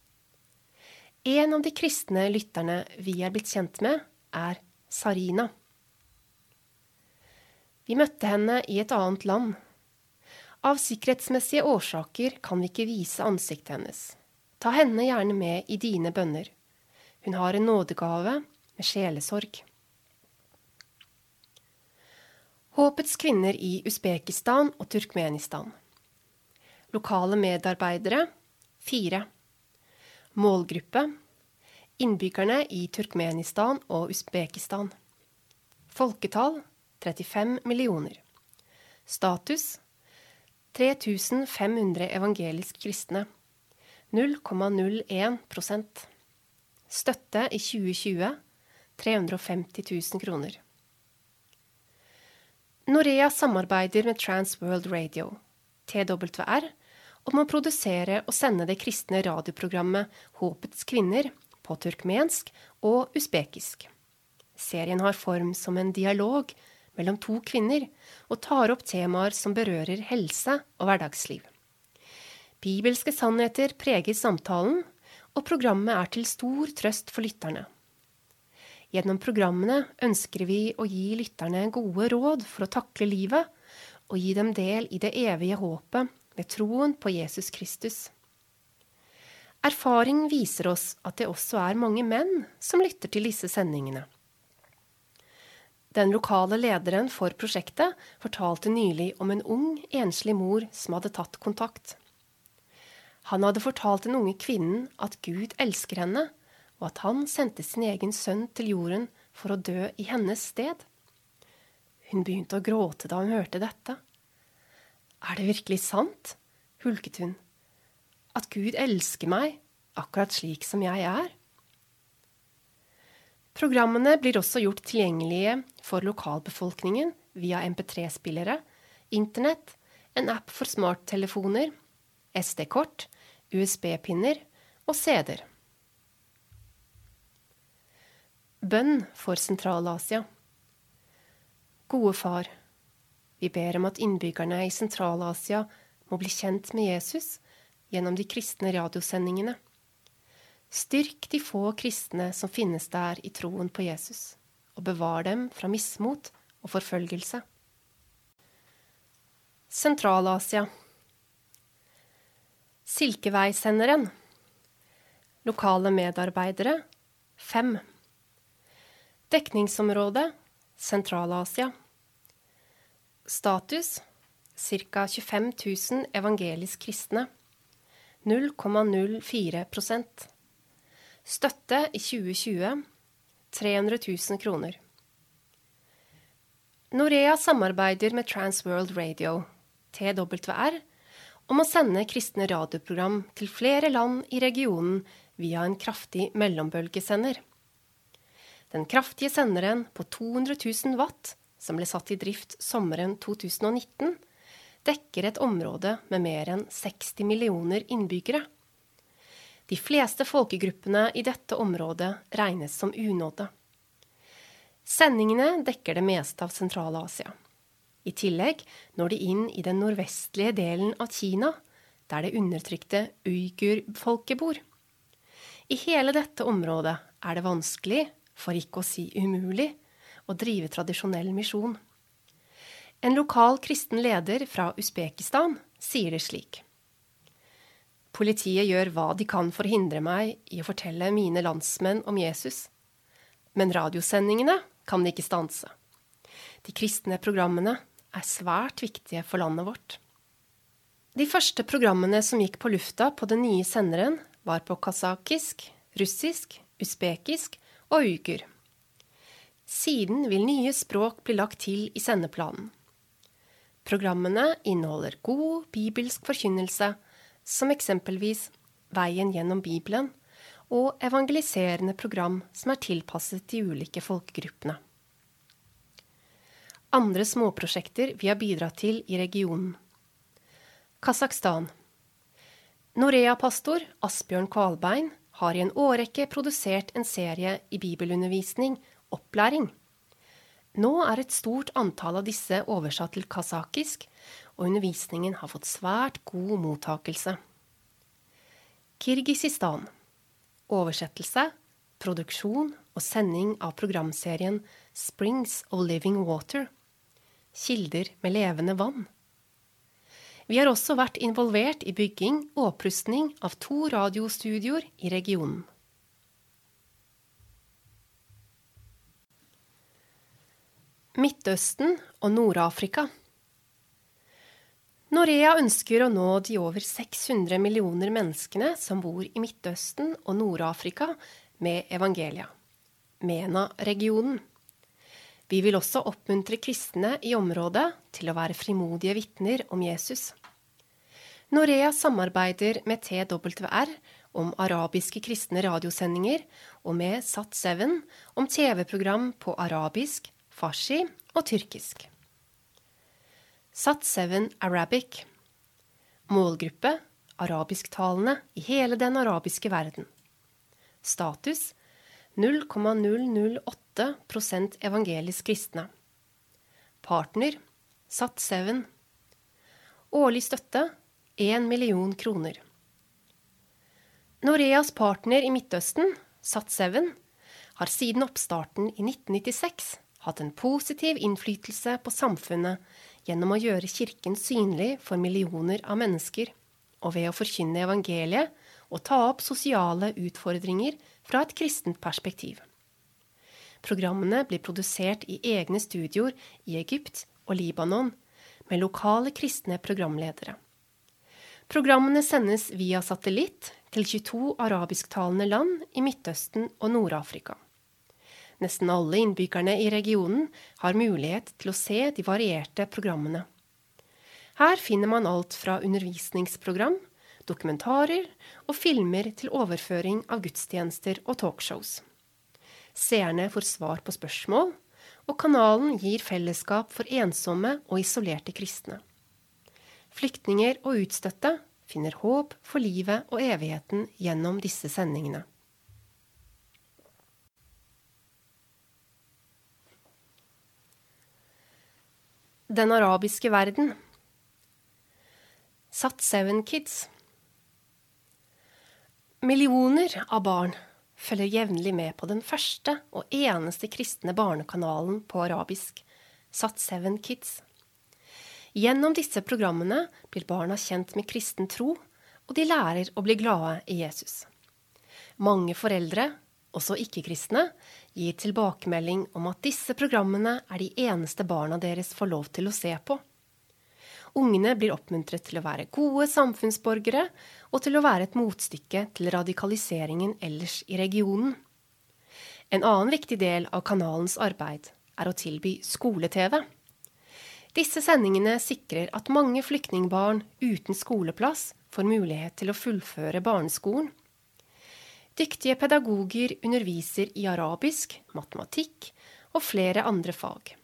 En av de kristne lytterne vi er blitt kjent med er Sarina. Vi møtte henne i et annet land. Av sikkerhetsmessige årsaker kan vi ikke vise ansiktet hennes. Ta henne gjerne med i dine bønner. Hun har en nådegave med sjelesorg. Håpets kvinner i Usbekistan og Turkmenistan. Lokale medarbeidere 4. Målgruppe Innbyggerne i Turkmenistan og Usbekistan. Folketall 35 millioner. Status 3500 evangelisk kristne. 0,01%. Støtte i 2020 350 000 kroner. Norea samarbeider med Trans World Radio, TWR, om å produsere og sende det kristne radioprogrammet Håpets kvinner på turkmensk og usbekisk. Serien har form som en dialog mellom to kvinner og tar opp temaer som berører helse og hverdagsliv. Bibelske sannheter preger samtalen, og programmet er til stor trøst for lytterne. Gjennom programmene ønsker vi å gi lytterne gode råd for å takle livet, og gi dem del i det evige håpet ved troen på Jesus Kristus. Erfaring viser oss at det også er mange menn som lytter til disse sendingene. Den lokale lederen for prosjektet fortalte nylig om en ung, enslig mor som hadde tatt kontakt. Han hadde fortalt den unge kvinnen at Gud elsker henne, og at han sendte sin egen sønn til jorden for å dø i hennes sted. Hun begynte å gråte da hun hørte dette. Er det virkelig sant, hulket hun, at Gud elsker meg akkurat slik som jeg er? Programmene blir også gjort tilgjengelige for lokalbefolkningen via MP3-spillere, internett, en app for smarttelefoner, SD-kort, USB-pinner og CD-er. Bønn for Sentral-Asia. Gode far, vi ber om at innbyggerne i Sentral-Asia må bli kjent med Jesus gjennom de kristne radiosendingene. Styrk de få kristne som finnes der i troen på Jesus, og bevar dem fra mismot og forfølgelse. Sentral-Asia. Silkeveisenderen. Lokale medarbeidere 5. Dekningsområde Sentral-Asia. Status ca. 25 000 evangelisk kristne. 0,04%. Støtte i 2020 300 000 kroner. Norea samarbeider med Trans World Radio, TWR, om å sende kristne radioprogram til flere land i regionen via en kraftig mellombølgesender. Den kraftige senderen på 200 000 watt, som ble satt i drift sommeren 2019, dekker et område med mer enn 60 millioner innbyggere. De fleste folkegruppene i dette området regnes som unådde. Sendingene dekker det meste av Sentral-Asia. I tillegg når de inn i den nordvestlige delen av Kina, der det undertrykte uigur-folket bor. I hele dette området er det vanskelig, for ikke å si umulig, å drive tradisjonell misjon. En lokal kristen leder fra Usbekistan sier det slik. Politiet gjør hva de kan for å hindre meg i å fortelle mine landsmenn om Jesus. Men radiosendingene kan de ikke stanse. De kristne programmene er svært viktige for landet vårt. De første programmene som gikk på lufta på den nye senderen var på kasakisk, russisk, usbekisk og uigur. Siden vil nye språk bli lagt til i sendeplanen. Programmene inneholder god bibelsk forkynnelse, som eksempelvis Veien gjennom Bibelen og evangeliserende program som er tilpasset de ulike folkegruppene. Andre småprosjekter vi har bidratt til i regionen. Kasakhstan. Norea-pastor Asbjørn Kvalbein har i en årrekke produsert en serie i bibelundervisning, opplæring. Nå er et stort antall av disse oversatt til kasakisk, og undervisningen har fått svært god mottakelse. Kirgisistan. Oversettelse, produksjon og sending av programserien Springs of Living Water. Kilder med levende vann. Vi har også vært involvert i bygging og opprustning av 2 radiostudioer i regionen. Midtøsten og Nord-Afrika. Norea ønsker å nå de over 600 millioner menneskene som bor i Midtøsten og Nord-Afrika med evangelia. MENA-regionen. Vi vil også oppmuntre kristne i området til å være frimodige vitner om Jesus. Norea samarbeider med TWR om arabiske kristne radiosendinger og med Sat7 om TV-program på arabisk, farsi og tyrkisk. Sat7 Arabic. Målgruppe arabisktalende i hele den arabiske verden. Status 0,008% evangelisk kristne. Partner Sat7. Årlig støtte 1 million kroner. Noreas partner i Midtøsten, Sat7, har siden oppstarten i 1996 hatt en positiv innflytelse på samfunnet gjennom å gjøre kirken synlig for millioner av mennesker, og ved å forkynne evangeliet og ta opp sosiale utfordringer fra et kristent perspektiv. Programmene blir produsert i egne studioer i Egypt og Libanon, med lokale kristne programledere. Programmene sendes via satellitt til 22 arabisktalende land i Midtøsten og Nord-Afrika. Nesten alle innbyggerne i regionen har mulighet til å se de varierte programmene. Her finner man alt fra undervisningsprogram, dokumentarer og filmer til overføring av gudstjenester og talkshows. Seerne får svar på spørsmål, og kanalen gir fellesskap for ensomme og isolerte kristne. Flyktninger og utstøtte finner håp for livet og evigheten gjennom disse sendingene. Den arabiske verden. Sat7 Kids. Millioner av barn følger jevnlig med på den første og eneste kristne barnekanalen på arabisk, Sat7 Kids. Gjennom disse programmene blir barna kjent med kristen tro, og de lærer å bli glade i Jesus. Mange foreldre, også ikke-kristne, gir tilbakemelding om at disse programmene er de eneste barna deres får lov til å se på. Ungene blir oppmuntret til å være gode samfunnsborgere og til å være et motstykke til radikaliseringen ellers i regionen. En annen viktig del av kanalens arbeid er å tilby skole-TV. Disse sendingene sikrer at mange flyktningbarn uten skoleplass får mulighet til å fullføre barneskolen. Dyktige pedagoger underviser i arabisk, matematikk og flere andre fag.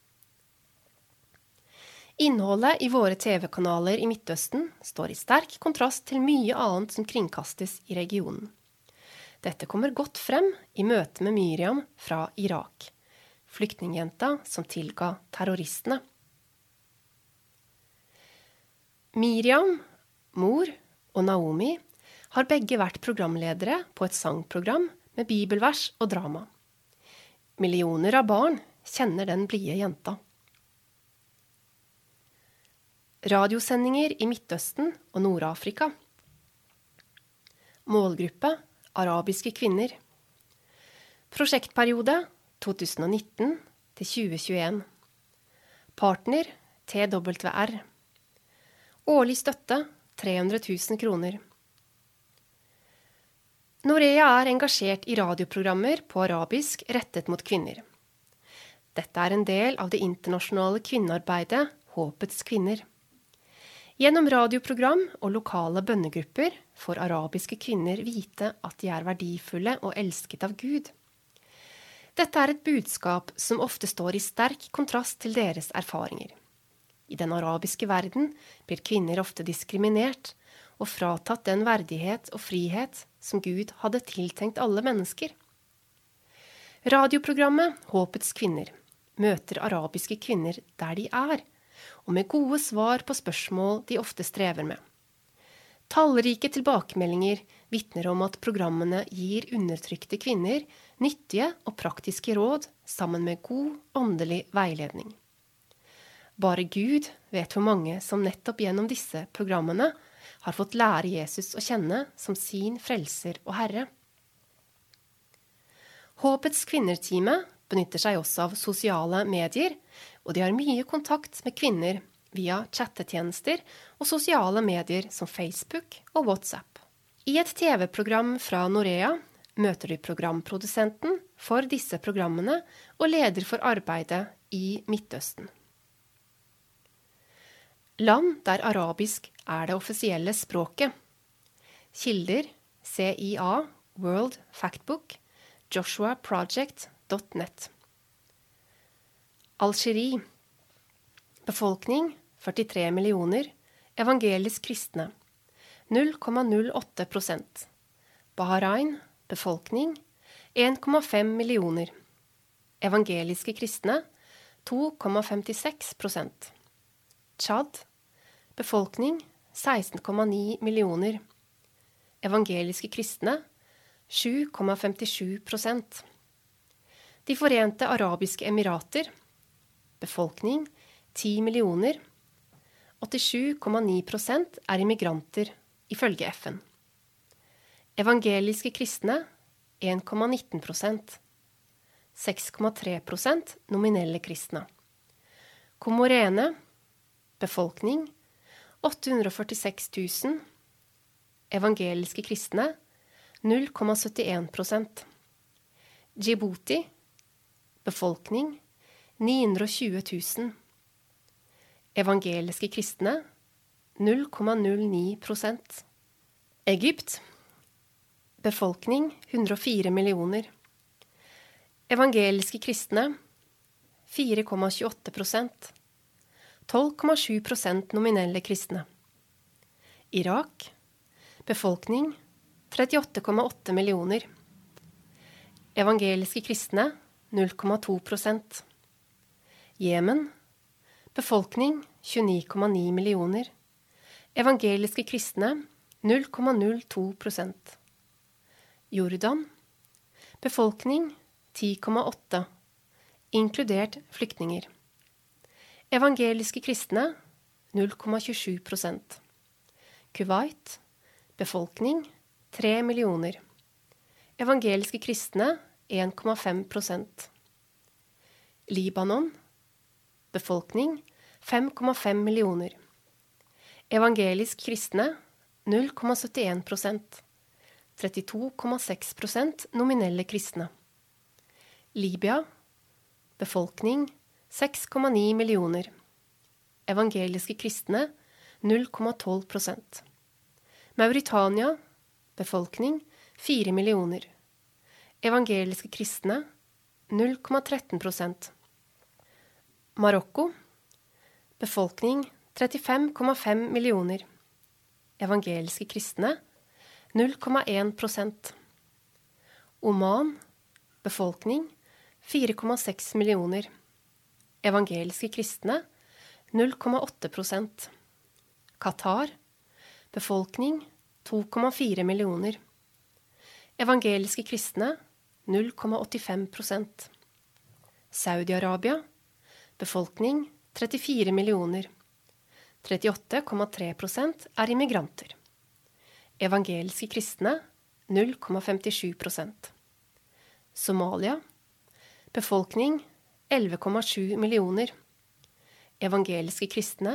Innholdet i våre TV-kanaler i Midtøsten står i sterk kontrast til mye annet som kringkastes i regionen. Dette kommer godt frem i møte med Miriam fra Irak, flyktningjenta som tilga terroristene. Miriam, mor og Naomi har begge vært programledere på et sangprogram med bibelvers og drama. Millioner av barn kjenner den blide jenta. Radiosendinger i Midtøsten og Nord-Afrika. Målgruppe arabiske kvinner. Prosjektperiode 2019 til 2021. Partner TWR. Årlig støtte 300 000 kroner. Norea er engasjert i radioprogrammer på arabisk rettet mot kvinner. Dette er en del av det internasjonale kvinnearbeidet Håpets kvinner. Gjennom radioprogram og lokale bønnegrupper får arabiske kvinner vite at de er verdifulle og elsket av Gud. Dette er et budskap som ofte står i sterk kontrast til deres erfaringer. I den arabiske verden blir kvinner ofte diskriminert og fratatt den verdighet og frihet som Gud hadde tiltenkt alle mennesker. Radioprogrammet Håpets kvinner møter arabiske kvinner der de er, og med gode svar på spørsmål de ofte strever med. Tallrike tilbakemeldinger vitner om at programmene gir undertrykte kvinner nyttige og praktiske råd sammen med god åndelig veiledning. Bare Gud vet hvor mange som nettopp gjennom disse programmene har fått lære Jesus å kjenne som sin frelser og herre. Håpets kvinnerteamet benytter seg også av sosiale medier, og de har mye kontakt med kvinner via chattetjenester og sosiale medier som Facebook og WhatsApp. I et TV-program fra Norea møter du programprodusenten for disse programmene og leder for arbeidet i Midtøsten. Land der arabisk er det offisielle språket. Kilder CIA, World Factbook, joshuaproject.net. Algerie. Befolkning 43 millioner. Evangelisk kristne 0,08%. Bahrain. Befolkning 1,5 millioner. Evangeliske kristne 2,56%. Tsjad. Befolkning 16,9 millioner. Evangeliske kristne 7,57%. De Forente Arabiske Emirater. Befolkning 10 millioner. 87,9% er immigranter, ifølge FN. Evangeliske kristne 1,19%. 6,3% nominelle kristne. Komorene. Befolkning 846 000. Evangeliske kristne 0,71%. Djibouti. Befolkning 920 000. Evangeliske kristne 0,09%. Egypt. Befolkning 104 millioner. Evangeliske kristne 4,28%. 12,7% nominelle kristne. Irak. Befolkning 38,8 millioner. Evangeliske kristne 0,2%. Jemen. Befolkning 29,9 millioner. Evangeliske kristne 0,02%. Jordan. Befolkning 10,8, inkludert flyktninger. Evangeliske kristne 0,27%. Kuwait. Befolkning 3 millioner. Evangeliske kristne 1,5%. Libanon. Befolkning 5,5 millioner. Evangelisk kristne 0,71%. 32,6% nominelle kristne. Libya. Befolkning 6,9 millioner. Evangeliske kristne 0,12%. Mauritania. Befolkning 4 millioner. Evangeliske kristne 0,13%. Marokko. Befolkning 35,5 millioner. Evangeliske kristne 0,1%. Oman. Befolkning 4,6 millioner. Evangeliske kristne 0,8%. Qatar. Befolkning 2,4 millioner. Evangeliske kristne 0,85%. Saudi-Arabia. Befolkning 34 millioner. 38,3% er immigranter. Evangeliske kristne 0,57%. Somalia. Befolkning 11,7 millioner. Evangeliske kristne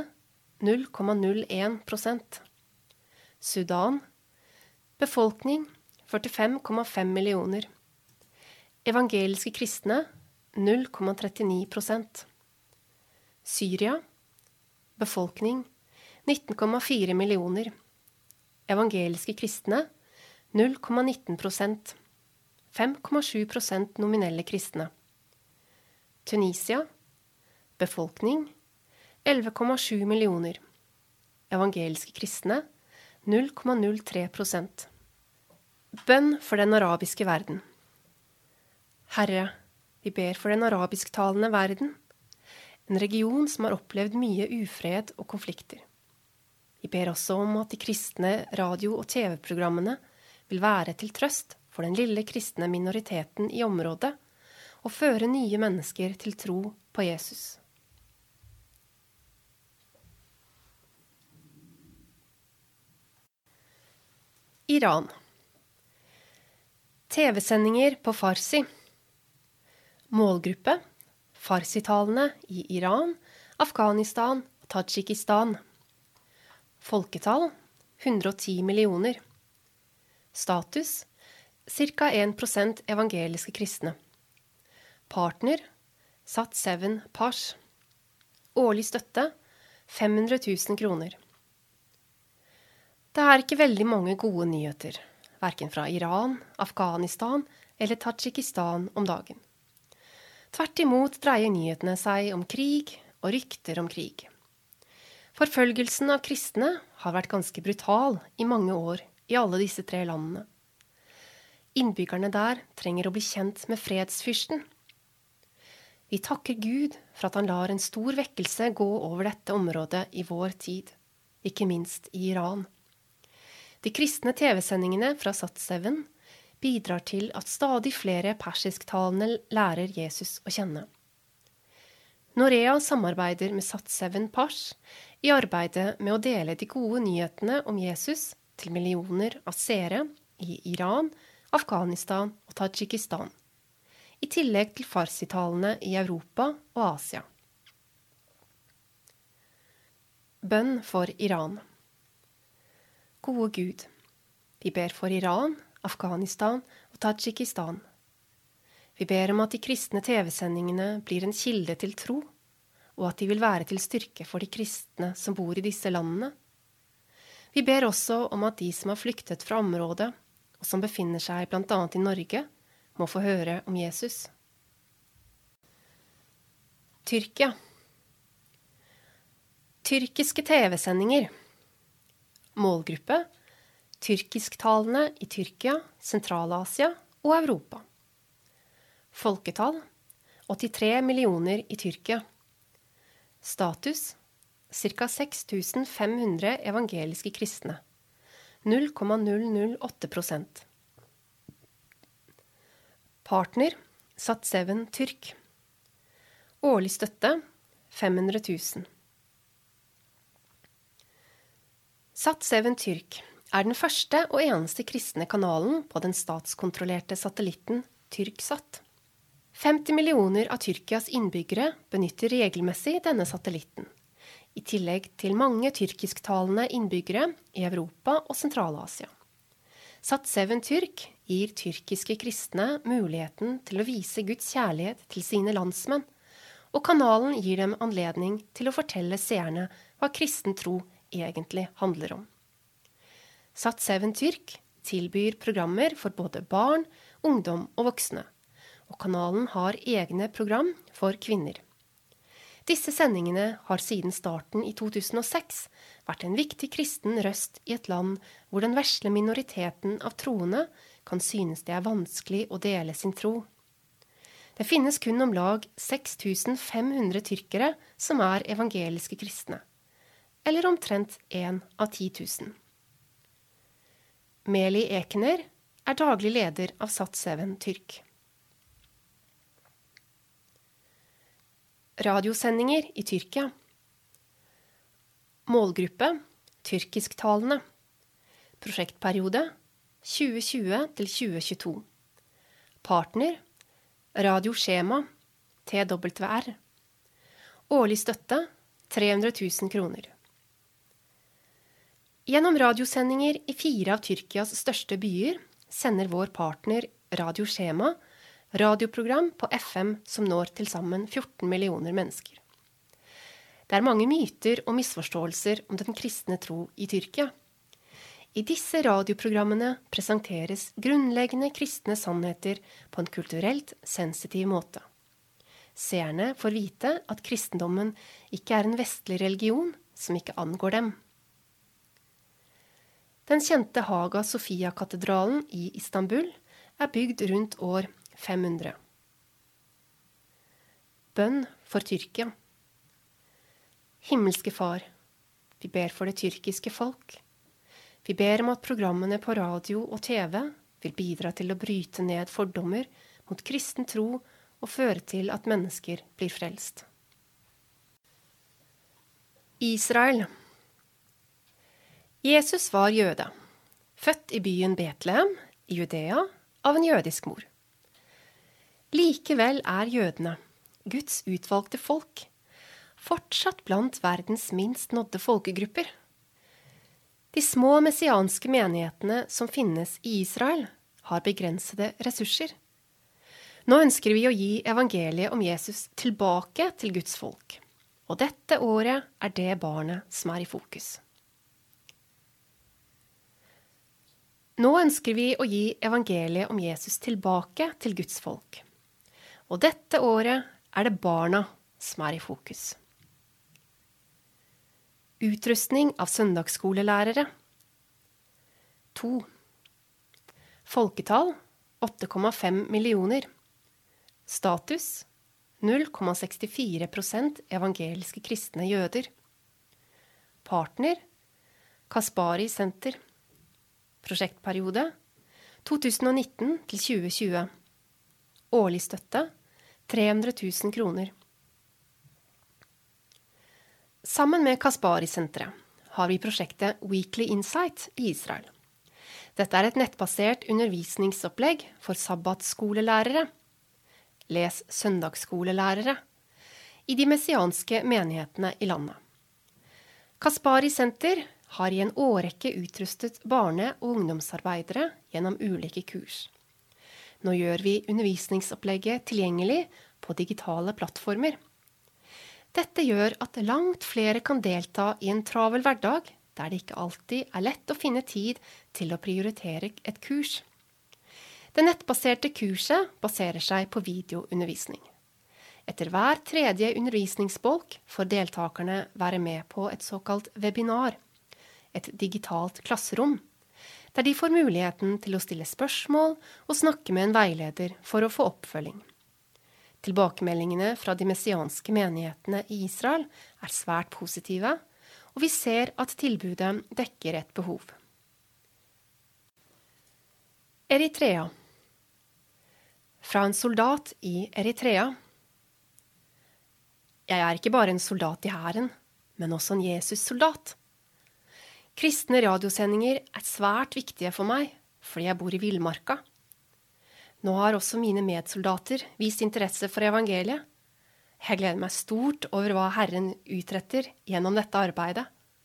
0,01%. Sudan. Befolkning 45,5 millioner. Evangeliske kristne 0,39%. Syria. Befolkning 19,4 millioner. Evangeliske kristne 0,19%. 5,7% nominelle kristne. Tunisia. Befolkning 11,7 millioner. Evangeliske kristne 0,03%. Bønn for den arabiske verden. Herre, vi ber for den arabisktalende verden, en region som har opplevd mye ufred og konflikter. Vi ber også om at de kristne radio- og TV-programmene vil være til trøst for den lille kristne minoriteten i området og føre nye mennesker til tro på Jesus. Iran. TV-sendinger på farsi. Målgruppe: farsitalende i Iran, Afghanistan og Tadsjikistan. Folketall: 110 millioner. Status: ca. 1% evangeliske kristne. Partner, Sat7 Pars. Årlig støtte, 500 000 kroner. Det er ikke veldig mange gode nyheter, hverken fra Iran, Afghanistan eller Tadsjikistan om dagen. Tvert imot dreier nyhetene seg om krig og rykter om krig. Forfølgelsen av kristne har vært ganske brutal i mange år i alle disse 3 landene. Innbyggerne der trenger å bli kjent med fredsfyrsten. Vi takker Gud for at han lar en stor vekkelse gå over dette området i vår tid, ikke minst i Iran. De kristne TV-sendingene fra Sat7 bidrar til at stadig flere persisktalende lærer Jesus å kjenne. Norea samarbeider med Sat7 Pars i arbeidet med å dele de gode nyhetene om Jesus til millioner av seere i Iran, Afghanistan og Tadsjikistan, i tillegg til farsitalene i Europa og Asia. Bønn for Iran. Gode Gud, vi ber for Iran, Afghanistan og Tadsjikistan. Vi ber om at de kristne TV-sendingene blir en kilde til tro, og at de vil være til styrke for de kristne som bor i disse landene. Vi ber også om at de som har flyktet fra området, og som befinner seg blant annet i Norge, må få høre om Jesus. Tyrkia. Tyrkiske TV-sendinger. Målgruppe: tyrkisktalende i Tyrkia, Sentral-Asia og Europa. Folketall: 83 millioner i Tyrkia. Status: ca. 6500 evangeliske kristne. 0,008%. Partner: Sat7 Tyrk. Årlig støtte: 500 000. Sat7 Tyrk er den første og eneste kristne kanalen på den statskontrollerte satellitten Tyrksat. 50 millioner av Tyrkias innbyggere benytter regelmessig denne satellitten, i tillegg til mange tyrkisktalende innbyggere i Europa og Sentral-Asia. Sat7 Tyrk gir tyrkiske kristne muligheten til å vise Guds kjærlighet til sine landsmenn, og kanalen gir dem anledning til å fortelle seerne hva kristen tro egentlig handler om. Sat7 Tyrk tilbyr programmer for både barn, ungdom og voksne, og kanalen har egne program for kvinner. Disse sendingene har siden starten i 2006 vært en viktig kristen røst i et land hvor den vesle minoriteten av troende kan synes det er vanskelig å dele sin tro. Det finnes kun om lag 6500 tyrkere som er evangeliske kristne, eller omtrent 1 av 10 000. Meli Ekener er daglig leder av Sat7 Tyrk. Radiosendinger i Tyrkia. Målgruppe: tyrkisktalende. Prosjektperiode: 2020 til 2022. Partner: Radio Schema, TWR. Årlig støtte: 300 000 kroner. Gjennom radiosendinger i 4 av Tyrkias største byer sender vår partner Radio Schema radioprogram på FM som når til sammen 14 millioner mennesker. Det er mange myter og misforståelser om den kristne tro i Tyrkia. I disse radioprogrammene presenteres grunnleggende kristne sannheter på en kulturelt sensitiv måte. Seerne får vite at kristendommen ikke er en vestlig religion som ikke angår dem. Den kjente Hagia Sophia-katedralen i Istanbul er bygd rundt år 500. Bønn for Tyrkia. Himmelske Far, vi ber for det tyrkiske folk. Vi ber om at programmene på radio og TV vil bidra til å bryte ned fordommer mot kristen tro og føre til at mennesker blir frelst. Israel. Jesus var jøde, født i byen Betlehem i Judea av en jødisk mor. Likevel er jødene, Guds utvalgte folk, fortsatt blant verdens minst nådde folkegrupper. De små messianske menighetene som finnes i Israel, har begrensede ressurser. Nå ønsker vi å gi evangeliet om Jesus tilbake til Guds folk. Og dette året er det barnet som er i fokus. Nå ønsker vi å gi evangeliet om Jesus tilbake til Guds folk. Og dette året er det barna som er i fokus. Utrustning av søndagsskolelærere. 2. Folketall 8,5 millioner. Status 0,64% evangeliske kristne jøder. Partner Kaspari Senter. Prosjektperiode 2019 til 2020. Årlig støtte 300 000 kroner. Sammen med Kaspari-senteret har vi prosjektet Weekly Insight i Israel. Dette er et nettbasert undervisningsopplegg for sabbatskolelærere. Les søndagsskolelærere i de messianske menighetene i landet. Kaspari Senter har i en årrekke utrustet barne- og ungdomsarbeidere gjennom ulike kurs. Nå gjør vi undervisningsopplegget tilgjengelig på digitale plattformer. Dette gjør at langt flere kan delta i en travel hverdag, der det ikke alltid er lett å finne tid til å prioritere et kurs. Det nettbaserte kurset baserer seg på videoundervisning. Etter hver tredje undervisningsbolk får deltakerne være med på et såkalt webinar, et digitalt klasserom, der de får muligheten til å stille spørsmål og snakke med en veileder for å få oppfølging. Tilbakemeldingene fra de messianske menighetene i Israel er svært positive, og vi ser at tilbudet dekker et behov. Eritrea. Fra en soldat i Eritrea. Jeg er ikke bare en soldat i hæren, men også en Jesus-soldat. Kristne radiosendinger er svært viktige for meg, fordi jeg bor i villmarka. Nå har også mine medsoldater vist interesse for evangeliet. Jeg gleder meg stort over hva Herren utretter gjennom dette arbeidet.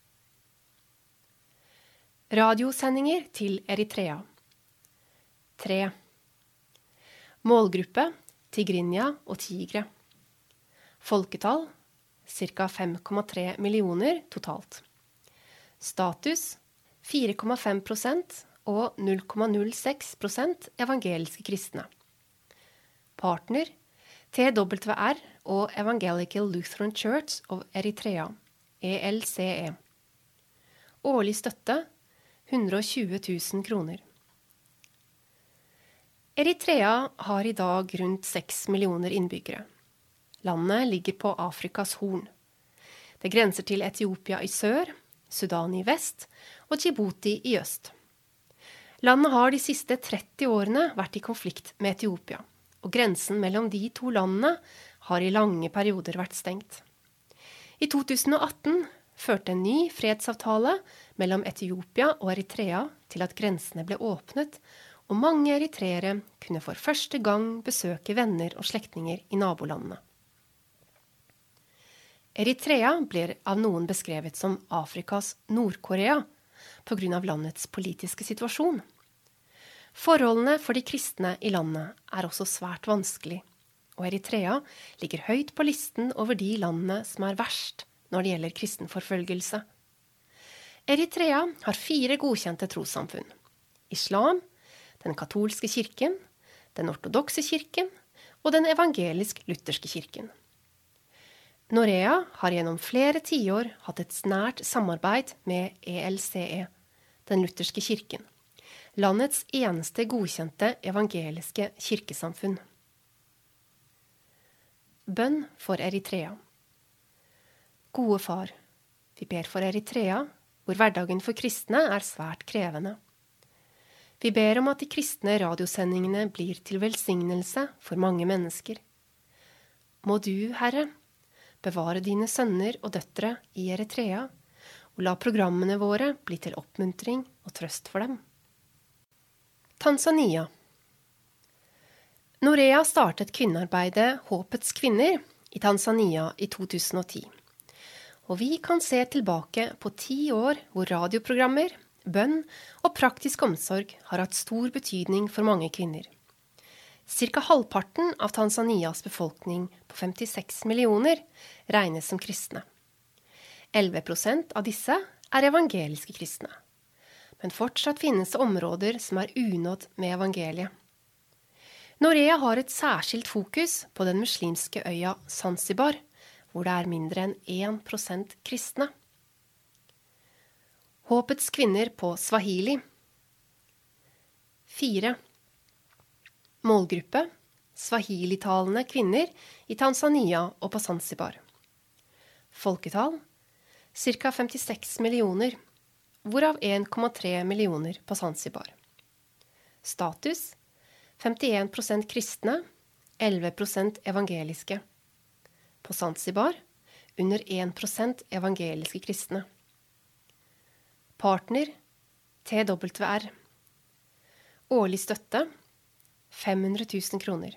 Radiosendinger til Eritrea. 3. Målgruppe Tigrinja og Tigre. Folketall ca. 5,3 millioner totalt. Status 4,5% og 0,06% evangeliske kristne. Partner TWR og Evangelical Lutheran Church of Eritrea, ELCE. Årlig støtte 120 000 kroner. Eritrea har i dag rundt 6 millioner innbyggere. Landet ligger på Afrikas horn. Det grenser til Etiopia i sør, Sudan i vest og Djibouti i øst. Landet har de siste 30 årene vært i konflikt med Etiopia, og grensen mellom de to landene har i lange perioder vært stengt. I 2018 førte en ny fredsavtale mellom Etiopia og Eritrea til at grensene ble åpnet, og mange eritreere kunne for første gang besøke venner og slektninger i nabolandene. Eritrea blir av noen beskrevet som Afrikas Nord-Korea på grunn av landets politiske situasjon. Forholdene for de kristne i landet er også svært vanskelig, og Eritrea ligger høyt på listen over de landene som er verst når det gjelder kristenforfølgelse. Eritrea har 4 godkjente trossamfunn: Islam, den katolske kirken, den ortodokse kirken og den evangelisk-lutherske kirken. Norea har gjennom flere tiår hatt et nært samarbeid med ELCE, den lutherske kirken, landets eneste godkjente evangeliske kirkesamfunn. Bønn for Eritrea. Gode far, vi ber for Eritrea, hvor hverdagen for kristne er svært krevende. Vi ber om at de kristne radiosendingene blir til velsignelse for mange mennesker. Må du, Herre, bevare dine sønner og døtre i Eritrea, og la programmene våre bli til oppmuntring og trøst for dem. Tanzania. Norea startet kvinnearbeidet Håpets kvinner i Tanzania i 2010. Og vi kan se tilbake på 10 år hvor radioprogrammer, Bønn og praktisk omsorg har hatt stor betydning for mange kvinner. Cirka halvparten av Tanzanias befolkning på 56 millioner regnes som kristne. 11% av disse er evangeliske kristne. Men fortsatt finnes det områder som er unådd med evangeliet. Norea har et særskilt fokus på den muslimske øya Zanzibar, hvor det er mindre enn 1% kristne. Håpets kvinner på Swahili. 4. Målgruppe: Swahili-talende kvinner i Tanzania og på Zanzibar. Folketall: ca. 56 millioner, hvorav 1,3 millioner på Zanzibar. Status: 51% kristne, 11% evangeliske. På Zanzibar under 1% evangeliske kristne. Partner: TWR. Årlig støtte: 500 000 kroner.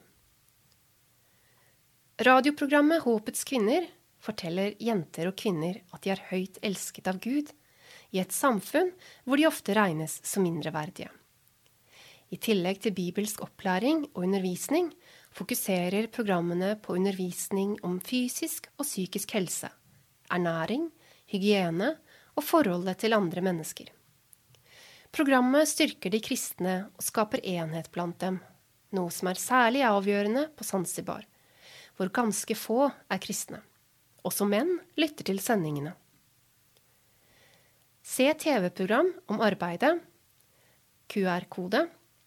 Radioprogrammet Håpets kvinner forteller jenter og kvinner at de er høyt elsket av Gud, i et samfunn hvor de ofte regnes som mindreverdige. I tillegg til bibelsk opplæring og undervisning, fokuserer programmene på undervisning om fysisk og psykisk helse, ernæring, hygiene og forholdet til andre mennesker. Programmet styrker de kristne og skaper enhet blant dem, noe som er særlig avgjørende på Zanzibar, hvor ganske få er kristne. Også menn lytter til sendingene. Se TV-program om arbeidet, QR-kode,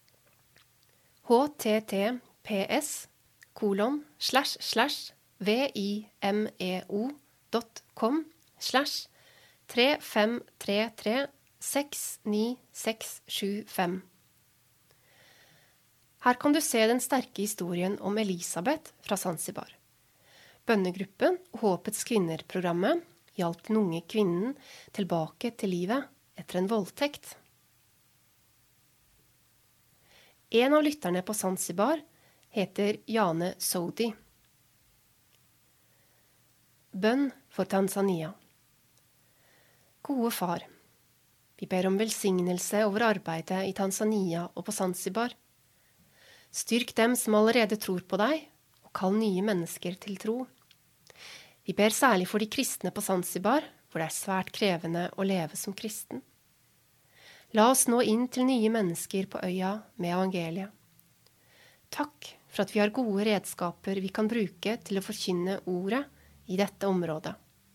https://vimeo.com/35336965. Her kan du se den sterke historien om Elisabeth fra Zanzibar. Bønnegruppen og Håpets kvinner-programmet hjalp den unge kvinnen tilbake til livet etter en voldtekt. En av lytterne på Zanzibar heter Jane Sodi. Bønn for Tanzania. Gode far, vi ber om velsignelse over arbeidet i Tanzania og på Zanzibar. Styrk dem som allerede tror på deg, og kall nye mennesker til tro. Vi ber særlig for de kristne på Zanzibar, hvor det er svært krevende å leve som kristen. La oss nå inn til nye mennesker på øya med evangeliet. Takk for at vi har gode redskaper vi kan bruke til å forkynne ordet i dette området.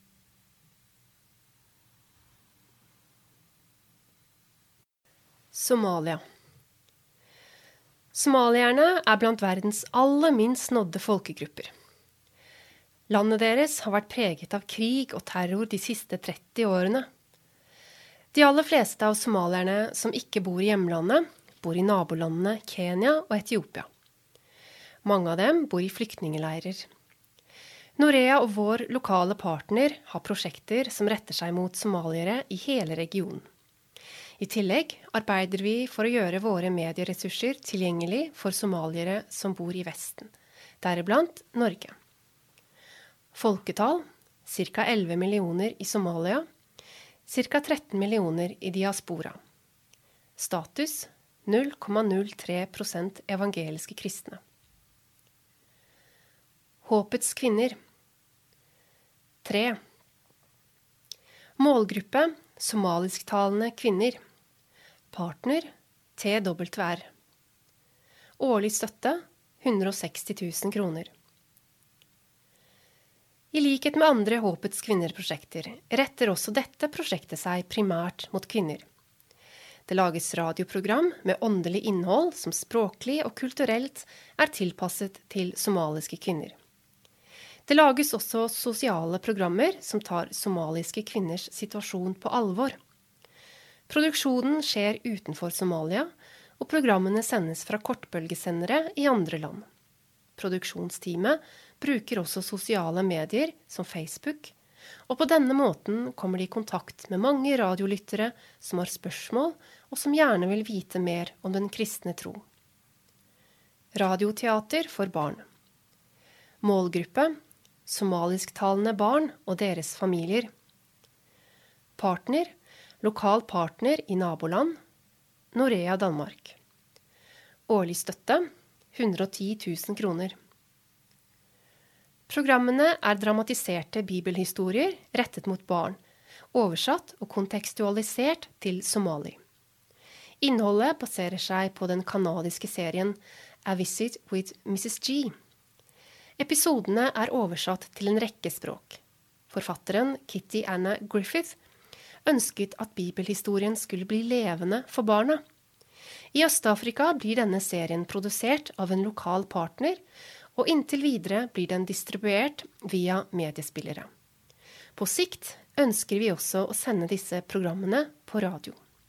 Somalia. Somalierne er blant verdens aller minst nådde folkegrupper. Landet deres har vært preget av krig og terror de siste 30 årene. De aller fleste av somalierne som ikke bor i hjemlandet, bor i nabolandene Kenya og Etiopia. Mange av dem bor i flyktningeleirer. Norea og vår lokale partner har prosjekter som retter seg mot somaliere i hele regionen. I tillegg arbeider vi for å gjøre våre medieressurser tilgjengelig for somaliere som bor i Vesten, deriblant Norge. Folketall, ca. 11 millioner i Somalia, ca. 13 millioner i diaspora. Status, 0,03% evangeliske kristne. Håpets kvinner. 3. Målgruppe, somalisktalende kvinner. Partner, TWR. Årlig støtte, 160 000 kroner. I likhet med andre Håpets kvinner-prosjekter retter også dette prosjektet seg primært mot kvinner. Det lages radioprogram med åndelig innhold som språklig og kulturelt er tilpasset til somaliske kvinner. Det lages også sosiale programmer som tar somaliske kvinners situasjon på alvor. Produksjonen skjer utenfor Somalia, og programmene sendes fra kortbølgesendere i andre land. Produksjonsteamet bruker også sosiale medier som Facebook, og på denne måten kommer de i kontakt med mange radiolyttere som har spørsmål og som gjerne vil vite mer om den kristne tro. Radioteater for barn. Målgruppe: somalisktalende barn og deres familier. Partner: Lokal partner i naboland, Norea Danmark. Årlig støtte, 110 000 kroner. Programmene er dramatiserte bibelhistorier rettet mot barn, oversatt og kontekstualisert til somali. Innholdet baserer seg på den kanadiske serien A Visit with Mrs. G. Episodene er oversatt til en rekke språk. Forfatteren Kitty Anna Griffith ønsket at bibelhistorien skulle bli levende for barna. I Øst-Afrika blir denne serien produsert av en lokal partner, og inntil videre blir den distribuert via mediespillere. På sikt ønsker vi også å sende disse programmene på radio.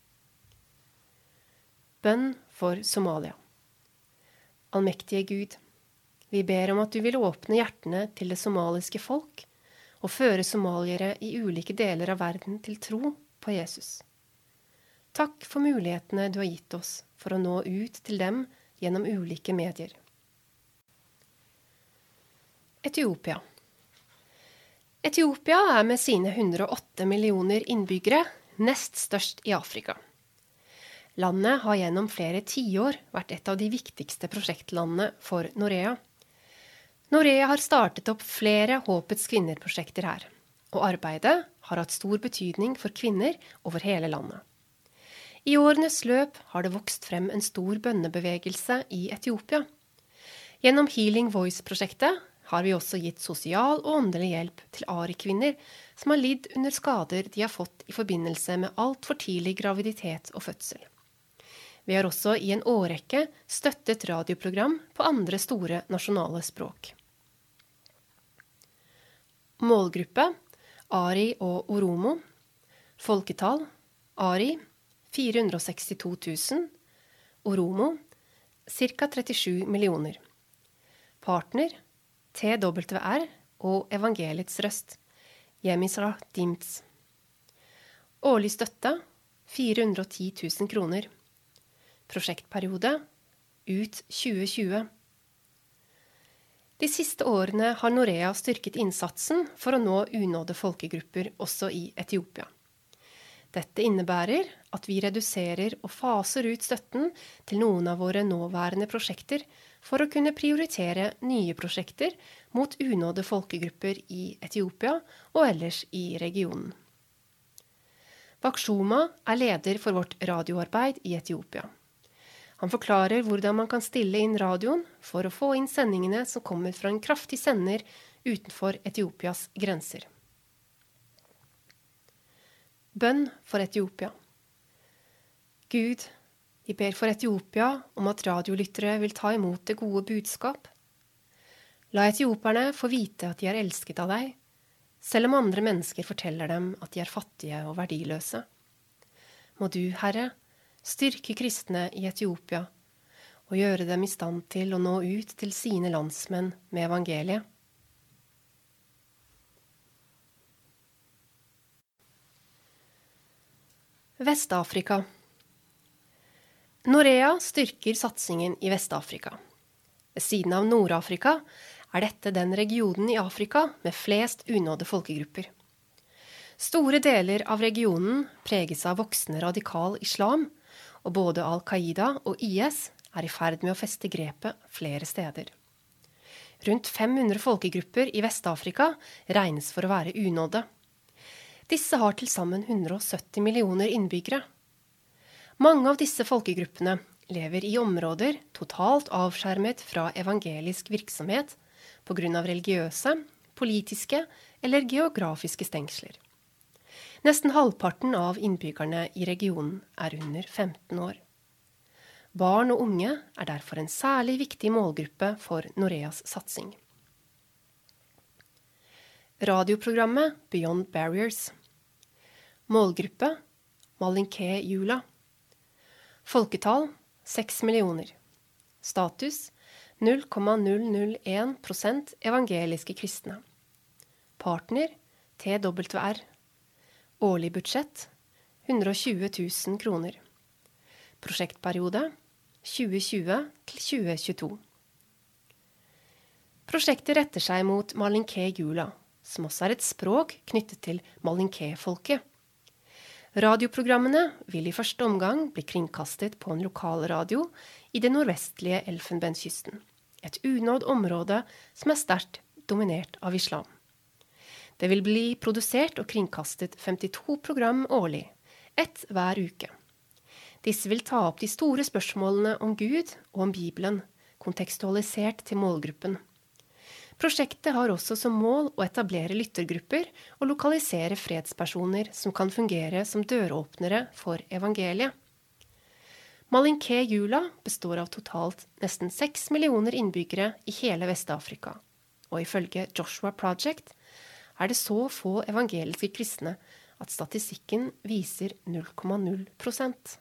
Bønn for Somalia. Allmektige Gud, vi ber om at du vil åpne hjertene til det somaliske folk, og føre somaliere i ulike deler av verden til tro på Jesus. Takk for mulighetene du har gitt oss for å nå ut til dem gjennom ulike medier. Etiopia. Etiopia er med sine 108 millioner innbyggere nest størst i Afrika. Landet har gjennom flere tiår vært et av de viktigste prosjektlandene for Norea. Norea har startet opp flere Håpets kvinner-prosjekter her, og arbeidet har hatt stor betydning for kvinner over hele landet. I årenes løp har det vokst frem en stor bønnebevegelse i Etiopia. Gjennom Healing Voice-prosjektet har vi også gitt sosial og åndelig hjelp til ARI-kvinner som har lidd under skader de har fått i forbindelse med alt for tidlig graviditet og fødsel. Vi har også i en årrekke støttet radioprogram på andre store nasjonale språk. Målgruppe, ARI og Oromo. Folketall, ARI, 462 000. Oromo, ca. 37 millioner. Partner, TWR og Evangeliets røst, Jemisra Dimts. Årlig støtte, 410 000 kroner. Prosjektperiode, ut 2020. De siste årene har Norea styrket innsatsen for å nå unådde folkegrupper også i Etiopia. Dette innebærer at vi reduserer og faser ut støtten til noen av våre nåværende prosjekter for å kunne prioritere nye prosjekter mot unådde folkegrupper i Etiopia og ellers i regionen. Bakshoma er leder for vårt radioarbeid i Etiopia. Han forklarer hvordan man kan stille inn radioen for å få inn sendingene som kommer fra en kraftig sender utenfor Etiopias grenser. Bønn for Etiopia. Gud, vi ber for Etiopia om at radiolyttere vil ta imot det gode budskap. La etioperne få vite at de er elsket av deg, selv om andre mennesker forteller dem at de er fattige og verdiløse. Må du, Herre, styrke kristne i Etiopia og gjøre dem i stand til å nå ut til sine landsmenn med evangeliet. Vest-Afrika. Norea styrker satsingen i Vest-Afrika. Ved siden av Nord-Afrika er dette den regionen i Afrika med flest unådde folkegrupper. Store deler av regionen preges av voksende radikal islam, og både Al-Qaida og IS er i ferd med å feste grepet flere steder. Rundt 500 folkegrupper i Vest-Afrika regnes for å være unådde. Disse har til sammen 170 millioner innbyggere. Mange av disse folkegruppene lever i områder totalt avskjermet fra evangelisk virksomhet på grunn av religiøse, politiske eller geografiske stengsler. Nesten halvparten av innbyggerne i regionen er under 15 år. Barn og unge er derfor en særlig viktig målgruppe for Noreas satsing. Radioprogrammet Beyond Barriers. Målgruppe Malinké Jula. Folketall 6 millioner. Status 0,001% evangeliske kristne. Partner TWR. Årlig budsjett 120 000 kroner. Prosjektperiode 2020 til 2022. Prosjektet retter seg mot Malinké Jula, som også er et språk knyttet til Malinké-folket. Radioprogrammene vil i første omgang bli kringkastet på en lokalradio i det nordvestlige Elfenbenskysten, et unådd område som sterkt dominert av islam. Det vil bli produsert og kringkastet 52 program årlig, ett hver uke. Disse vil ta opp de store spørsmålene om Gud og om Bibelen, kontekstualisert til målgruppen. Prosjektet har også som mål å etablere lyttergrupper og lokalisere fredspersoner som kan fungere som døråpnere for evangeliet. Malinké Jula består av totalt nesten 6 millioner innbyggere i hele Vest-Afrika, og ifølge Joshua Project er det så få evangeliske kristne at statistikken viser 0,0%.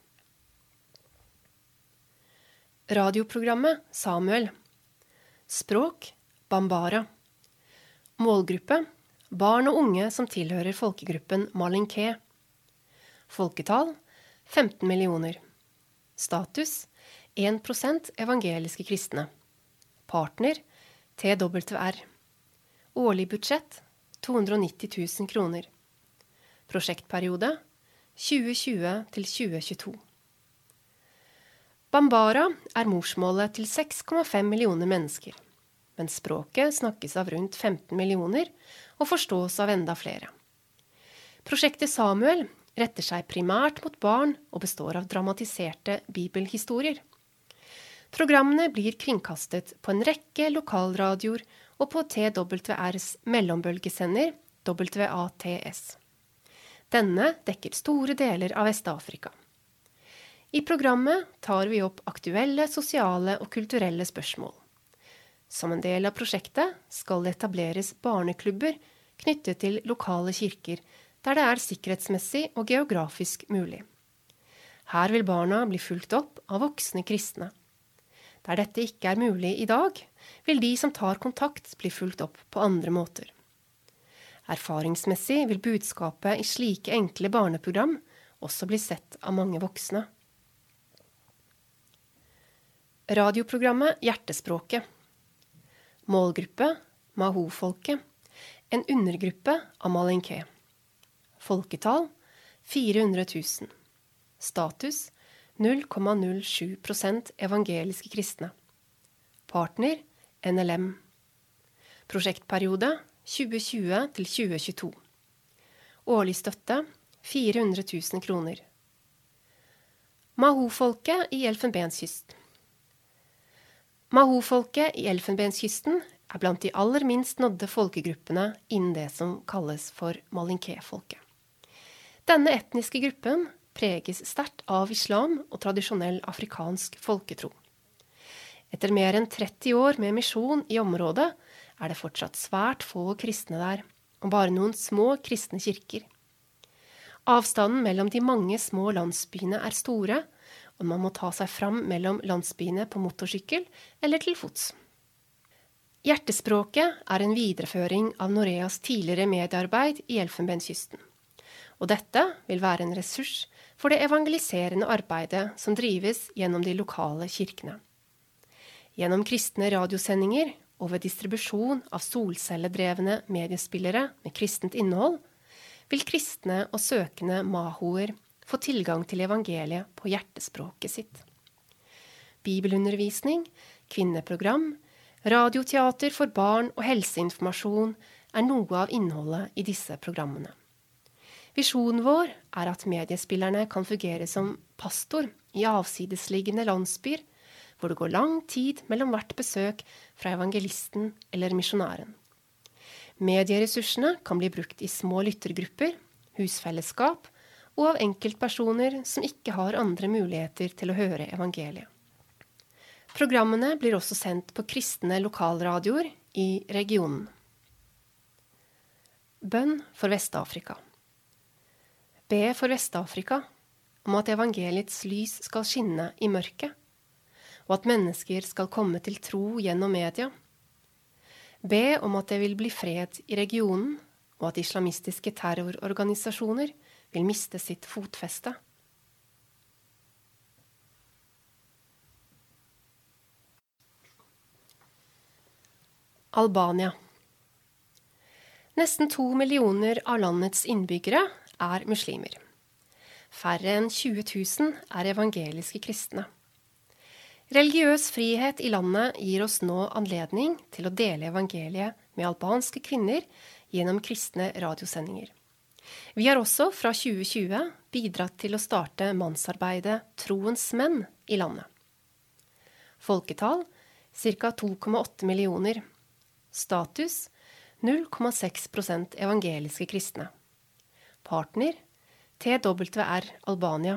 Radioprogrammet Samuel. Språk Bambara. Målgruppe barn og unge som tilhører folkegruppen Malinké. Folketall 15 millioner. Status 1% evangeliske kristne. Partner TWR. Årlig budsjett 290 000 kroner. Prosjektperiode 2020 til 2022. Bambara er morsmålet til 6,5 millioner mennesker, men språket snakkes av rundt 15 millioner og forstås av enda flere. Prosjektet Samuel retter seg primært mot barn og består av dramatiserte bibelhistorier. Programmene blir kringkastet på en rekke lokalradioer og på TWRs mellombølgesender WATS. Denne dekker store deler av Vest-Afrika. I programmet tar vi opp aktuelle sosiale og kulturelle spørsmål. Som en del av prosjektet skal det etableres barneklubber knyttet til lokale kirker, der det er sikkerhetsmessig og geografisk mulig. Her vil barna bli fulgt opp av voksne kristne. Der dette ikke er mulig i dag, vil de som tar kontakt bli fulgt opp på andre måter. Erfaringsmessig vil budskapet i slike enkle barneprogram også bli sett av mange voksne. Radioprogrammet Hjertespråket. Målgruppe Mahu-folket, en undergruppe av Malinké. Folketall 400 000. Status 0,07% evangeliske kristne. Partner NLM. Prosjektperiode 2020 til 2022. Årlig støtte 400 000 kroner. Mahu-folket i Elfenbenskysten. Mahu-folket i Elfenbenskysten er blant de aller minst nådde folkegruppene innen det som kalles for Malinké-folket. Denne etniske gruppen preges sterkt av islam og tradisjonell afrikansk folketro. Etter mer enn 30 år med misjon i området er det fortsatt svært få kristne der, og bare noen små kristne kirker. Avstanden mellom de mange små landsbyene er store, og man må ta seg fram mellom landsbyene på motorsykkel eller til fots. Hjertespråket er en videreføring av Noreas tidligere mediearbeid i Elfenbenskysten, og dette vil være en ressurs for det evangeliserende arbeidet som drives gjennom de lokale kirkene. Gjennom kristne radiosendinger og ved distribusjon av solcelledrevne mediespillere med kristent innhold, vil kristne og søkende mahoer få tilgang til evangeliet på hjertespråket sitt. Bibelundervisning, kvinneprogram, radioteater for barn og helseinformasjon er noe av innholdet i disse programmene. Visjonen vår er at mediespillerne kan fungere som pastor i avsidesliggende landsbyer, hvor det går lang tid mellom hvert besøk fra evangelisten eller misjonæren. Medieressursene kan bli brukt i små lyttergrupper, husfellesskap og av enkeltpersoner som ikke har andre muligheter til å høre evangeliet. Programmene blir også sendt på kristne lokalradioer i regionen. Bønn for Vest-Afrika. Be for Vest-Afrika om at evangeliets lys skal skinne i mørket, og at mennesker skal komme til tro gjennom media. Be om at det vil bli fred i regionen, og at islamistiske terrororganisasjoner vil miste sitt fotfeste. Albania. Nesten 2 millioner av landets innbyggere er muslimer. Færre enn 20 000 er evangeliske kristne. Religiøs frihet i landet gir oss nå anledning til å dele evangeliet med albanske kvinner gjennom kristne radiosendinger. Vi har også fra 2020 bidratt til å starte mannsarbeidet Troens menn i landet. Folketall ca. 2,8 millioner. Status 0,6% evangeliske kristne. Partner TWR Albania.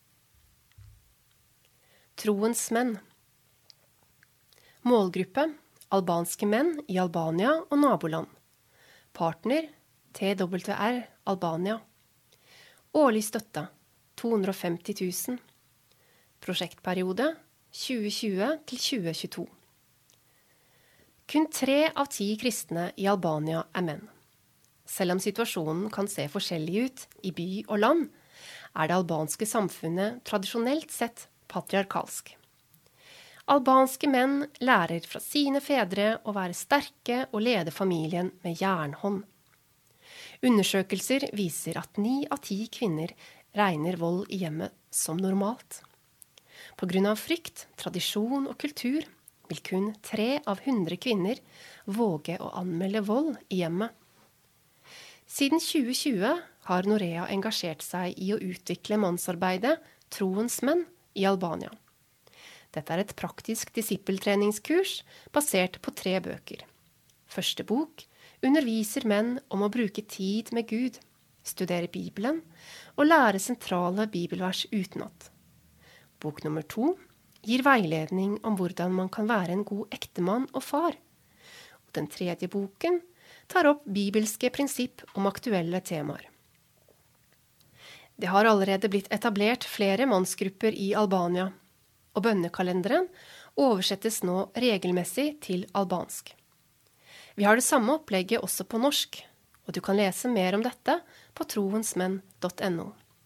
Troens menn. Målgruppe albanske menn i Albania og naboland. Partner TWR Albania. Årlig støtte 250 000. Prosjektperiode 2020 til 2022. Kun 3 av 10 kristne i Albania er menn. Selv om situasjonen kan se forskjellig ut i by og land, er det albanske samfunnet tradisjonelt sett patriarkalsk. Albanske menn lærer fra sine fedre å være sterke og lede familien med jernhånd. Undersøkelser viser at 9 av 10 kvinner regner vold i hjemmet som normalt. På grunn av frykt, tradisjon og kultur vil kun 3 av 100 kvinner våge å anmelde vold i hjemmet. Siden 2020 har Norea engasjert seg i å utvikle mannsarbeidet Troens menn i Albania. Dette er et praktisk disippeltreningskurs basert på 3 bøker. Første bok underviser menn om å bruke tid med Gud, studere Bibelen og lære sentrale bibelvers utenat. Bok nummer 2 gir veiledning om hvordan man kan være en god ektemann og far. Og den 3. boken tar opp bibelske prinsipp om aktuelle temaer. Det har allerede blitt etablert flere mannsgrupper i Albania, og bønnekalenderen oversettes nå regelmessig til albansk. Vi har det samme opplegget også på norsk, og du kan lese mer om dette på troensmenn.no.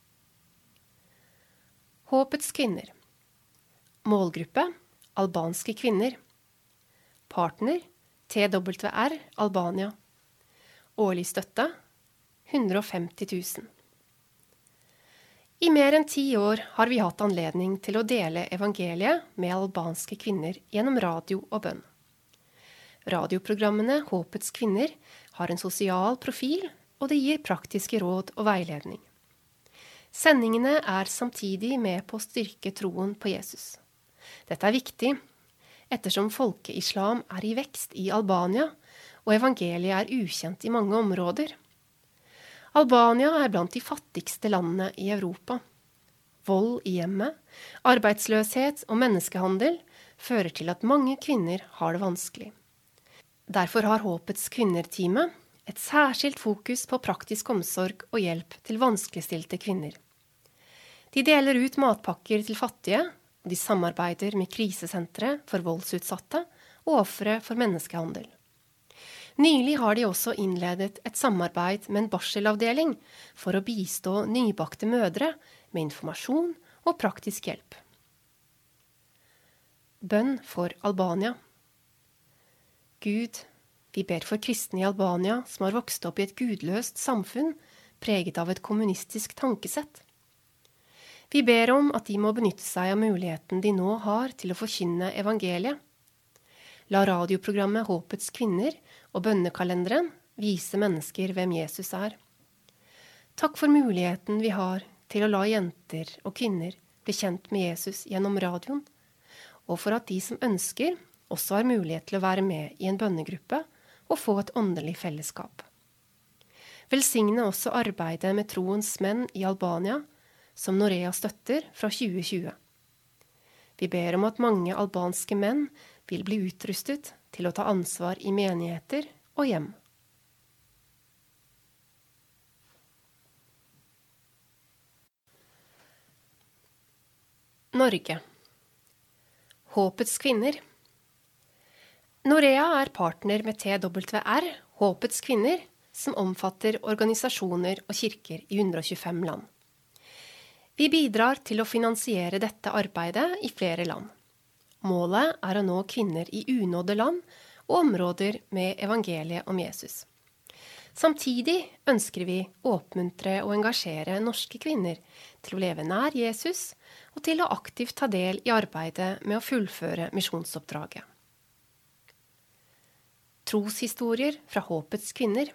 Håpets kvinner. Målgruppe albanske kvinner. Partner TWR Albania. Årlig støtte 150 000. I mer enn 10 år har vi hatt anledning til å dele evangeliet med albanske kvinner gjennom radio og bønn. Radioprogrammene Håpets kvinner har en sosial profil, og det gir praktiske råd og veiledning. Sendingene er samtidig med på å styrke troen på Jesus. Dette er viktig, ettersom folkeislam er i vekst i Albania, og evangeliet er ukjent i mange områder. Albania er blant de fattigste landene i Europa. Vold i hjemmet, arbeidsløshet og menneskehandel fører til at mange kvinner har det vanskelig. Derfor har Håpets kvinner-teamet et særskilt fokus på praktisk omsorg og hjelp til vanskeligstilte kvinner. De deler ut matpakker til fattige, og de samarbeider med krisesentre for voldsutsatte og ofre for menneskehandel. Nylig har de også innledet et samarbeid med en barselavdeling for å bistå nybakte mødre med informasjon og praktisk hjelp. Bønn for Albania. Gud, vi ber for kristne i Albania som har vokst opp i et gudløst samfunn preget av et kommunistisk tankesett. Vi ber om at de må benytte seg av muligheten de nå har til å forkynne evangeliet. La radioprogrammet Håpets kvinner og bønnekalenderen vise mennesker hvem Jesus er. Takk for muligheten vi har til å la jenter og kvinner bli kjent med Jesus gjennom radioen, og for at de som ønsker også har mulighet til å være med i en bønnegruppe og få et åndelig fellesskap. Velsigne også arbeidet med Troens menn i Albania, som Norea støtter fra 2020. Vi ber om at mange albanske menn vil bli utrustet til å ta ansvar i menigheter og hjem. Norge. Håpets kvinner. Norea er partner med TWR, Håpets kvinner, som omfatter organisasjoner og kirker i 125 land. Vi bidrar til å finansiere dette arbeidet i flere land. Målet er å nå kvinner i unådde land og områder med evangeliet om Jesus. Samtidig ønsker vi å oppmuntre og engasjere norske kvinner til å leve nær Jesus og til å aktivt ta del i arbeidet med å fullføre misjonsoppdraget. Troshistorier fra håpets kvinner.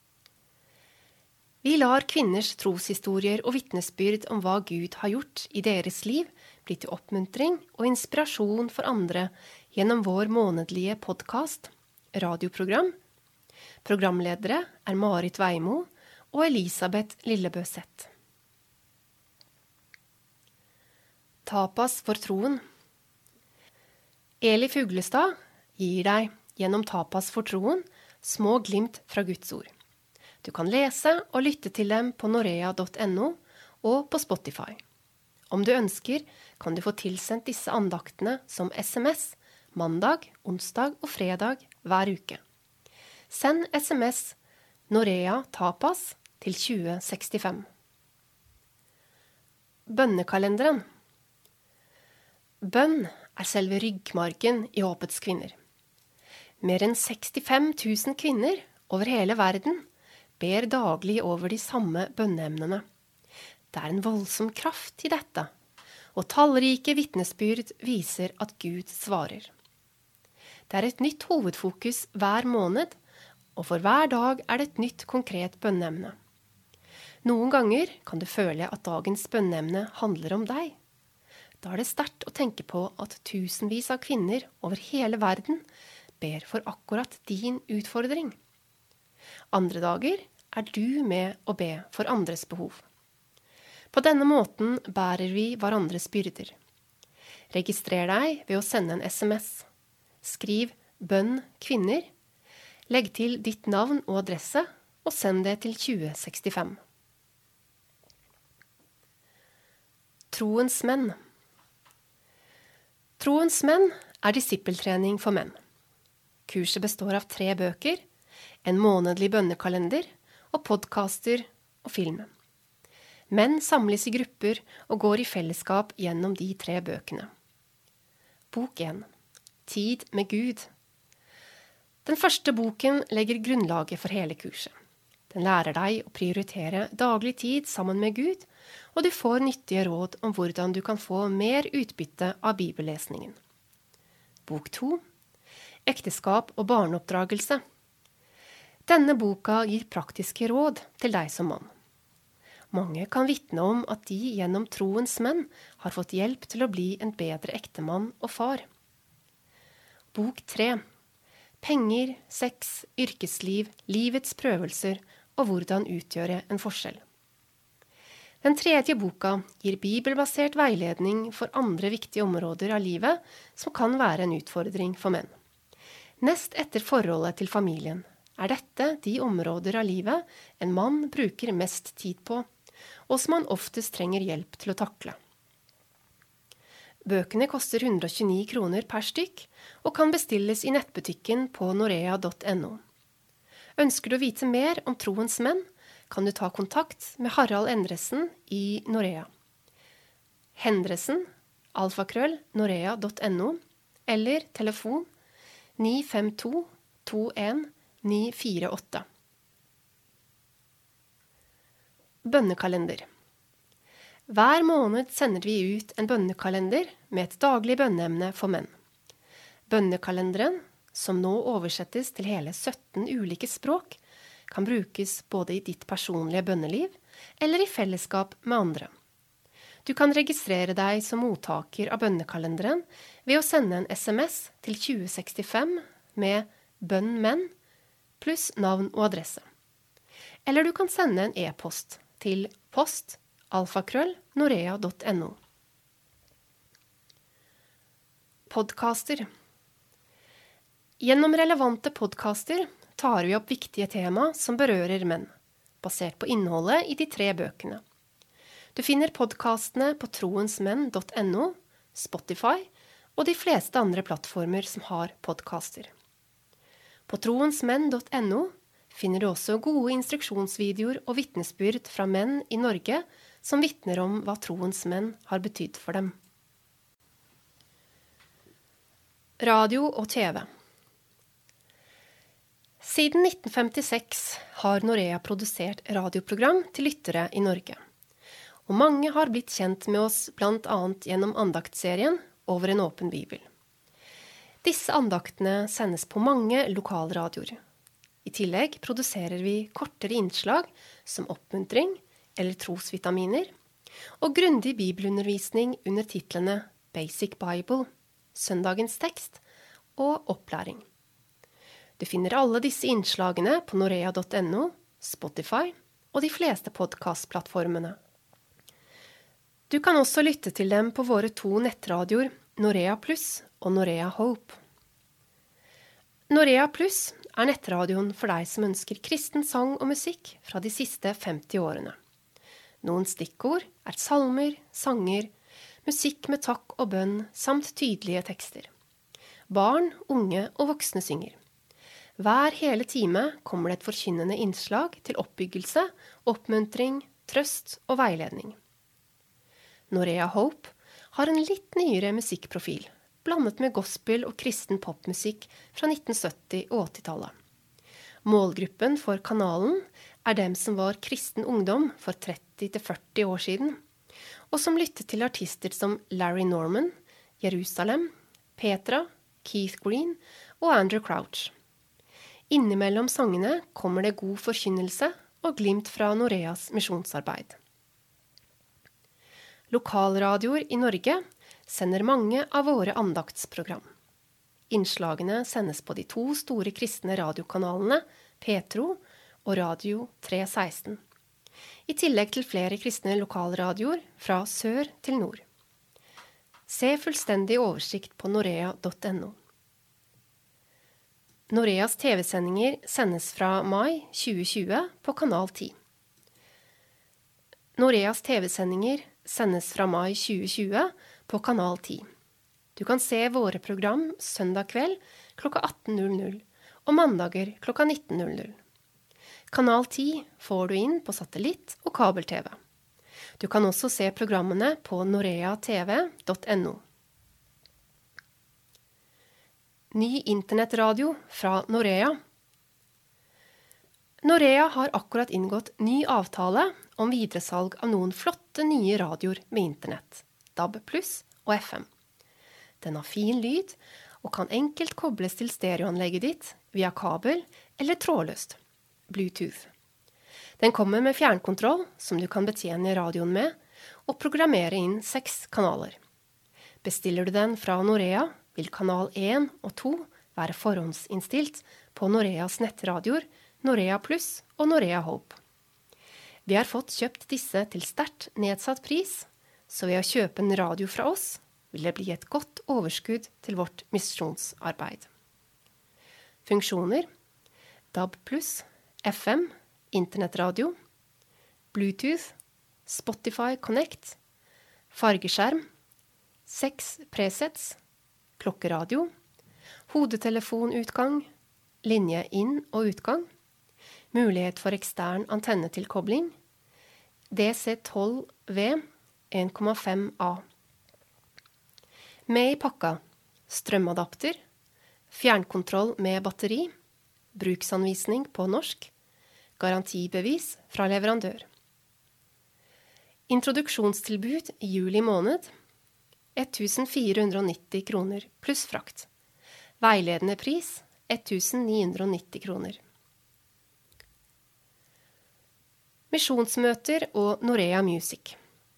Vi lar kvinners troshistorier og vitnesbyrd om hva Gud har gjort i deres liv bli til oppmuntring og inspirasjon for andre gjennom vår månedlige podcast, radioprogram. Programledere er Marit Veimo og Elisabeth Lillebøseth. Tapas for troen. Eli Fuglestad gir deg gjennom Tapas for troen små glimt fra Guds ord. Du kan lese og lytte til dem på norea.no og på Spotify. Om du ønsker, kan du få tilsendt disse andaktene som SMS mandag, onsdag og fredag hver uke. Send SMS Norea Tapas til 2065. Bønnekalenderen. Bønn er selve ryggmargen i håpets kvinner. Mer enn 65 000 kvinner over hele verden ber daglig over de samme bønneemnene. Det er en voldsom kraft i dette, og tallrike vitnesbyrd viser at Gud svarer. Det er et nytt hovedfokus hver måned, og for hver dag er det et nytt konkret bønneemne. Noen ganger kan du føle at dagens bønneemne handler om deg. Da er det sterkt å tenke på at tusenvis av kvinner over hele verden ber for akkurat din utfordring. Andre dager er du med å be for andres behov. På denne måten bærer vi hverandres byrder. Registrer deg ved å sende en SMS. Skriv «Bønn kvinner», legg til ditt navn og adresse, og send det til 2065. Troens menn. Troens menn er disippeltrening for menn. Kurset består av 3 bøker, en månedlig bønnekalender og podcaster og film. Menn samles i grupper og går i fellesskap gjennom de 3 bøkene. Bok 1. Tid med Gud. Den første boken legger grunnlaget for hele kurset. Den lærer deg å prioritere daglig tid sammen med Gud, og du får nyttige råd om hvordan du kan få mer utbytte av bibellesningen. Bok 2. Ekteskap og barneoppdragelse. Denne boka gir praktiske råd til deg som mann. Mange kan vitne om at de gjennom troens menn har fått hjelp til å bli en bedre ektemann og far. Bok 3. Penger, sex, yrkesliv, livets prøvelser og hvordan utgjøre en forskjell. Den 3. boka gir bibelbasert veiledning for andre viktige områder av livet som kan være en utfordring for menn. Nest etter forholdet til familien er dette de områder av livet en mann bruker mest tid på, og som han oftest trenger hjelp til å takle. Bøkene koster 129 kroner per stykk, og kan bestilles i nettbutikken på norea.no. Ønsker du å vite mer om troens menn, kan du ta kontakt med Harald Endresen i Norea. Hendresen, @norea.no, eller telefon 952 21 948. Bønnekalender. Hver måned sender vi ut en bønnekalender med et daglig bønneemne for menn. Bønnekalenderen, som nå oversettes til hele 17 ulike språk, kan brukes både i ditt personlige bønneliv eller i fellesskap med andre. Du kan registrere deg som mottaker av bønnekalenderen ved å sende en SMS til 2065 med «Bønn menn» pluss navn og adresse. Eller du kan sende en e-post til post@norea.no. Podcaster. Gjennom relevante podcaster tar vi opp viktige tema som berører menn, basert på innholdet i de 3 bøkene. Du finner podcastene på troensmenn.no, Spotify og de fleste andre plattformer som har podcaster. På troensmenn.no finner du også gode instruksjonsvideoer og vitnesbyrd fra menn i Norge som vitner om hva troens menn har betydd for dem. Radio og TV. Siden 1956 har Norea produsert radioprogram til lyttere i Norge. Og mange har blitt kjent med oss blant annet gjennom andaktsserien Over en åpen bibel. Disse andaktene sendes på mange lokalradioer. I tillegg produserer vi kortere innslag som oppmuntring eller trosvitaminer, og grundig bibelundervisning under titlene Basic Bible, Søndagens tekst og Opplæring. Du finner alle disse innslagene på norea.no, Spotify og de fleste podcastplattformene. Du kan også lytte til dem på våre 2 nettradioer, Norea Plus og Norea Hope. Norea Plus er nettradioen for deg som ønsker kristen sang og musikk fra de siste 50 årene. Noen stikkord er salmer, sanger, musikk med takk og bønn samt tydelige tekster. Barn, unge og voksne synger. Hver hele time kommer det et forkynnende innslag til oppbyggelse, oppmuntring, trøst og veiledning. Norea Hope har en litt nyere musikkprofil, blandet med gospel og kristen popmusikk fra 1970- og 80-tallet. Målgruppen for kanalen er dem som var kristen ungdom for 30-40 år siden, og som lyttet til artister som Larry Norman, Jerusalem, Petra, Keith Green og Andrew Crouch. Innimellom sangene kommer det god forkynnelse og glimt fra Noreas misjonsarbeid. Lokalradioer i Norge sender mange av våre andaktsprogram. Innslagene sendes på de 2 store kristne radiokanalene Petro og Radio 316. I tillegg til flere kristne lokalradioer fra sør til nord. Se fullstendig oversikt på norea.no. Noreas TV-sendinger sendes fra mai 2020 på kanal 10. Noreas TV-sendinger sendes fra mai 2020 på kanal 10. Du kan se våre program søndag kveld klokka 18.00 og mandager klokka 19.00. Kanal 10 får du inn på satellitt og kabel-TV. Du kan også se programmene på noreatv.no. Ny internettradio fra Norea. Norea har akkurat inngått ny avtale om videresalg av noen flotte nye radioer med internett, DAB+, og FM. Den har fin lyd og kan enkelt kobles til stereoanlegget ditt via kabel eller trådløst, Bluetooth. Den kommer med fjernkontroll som du kan betjene radioen med, og programmere inn 6 kanaler. Bestiller du den fra Norea, vil kanal 1 og 2 være forhåndsinnstilt på Noreas nettradioer, Norea Plus og Norea Hope. Vi har fått kjøpt disse til sterkt nedsatt pris, så ved å kjøpe en radio fra oss, vil det bli et godt overskudd til vårt misjonsarbeid. Funksjoner: DAB+, FM, internettradio, Bluetooth, Spotify Connect, fargeskjerm, 6 presets, klokkeradio, hodetelefonutgang, linje inn og utgang, mulighet for ekstern antennetilkobling, DC12V 1,5A. Med i pakka, strømadapter, fjernkontroll med batteri, bruksanvisning på norsk, garantibevis fra leverandør. Introduksjonstilbud i juli måned, 1490 kroner pluss frakt. Veiledende pris, 1990 kroner. Misjonsmøter og Norea Music.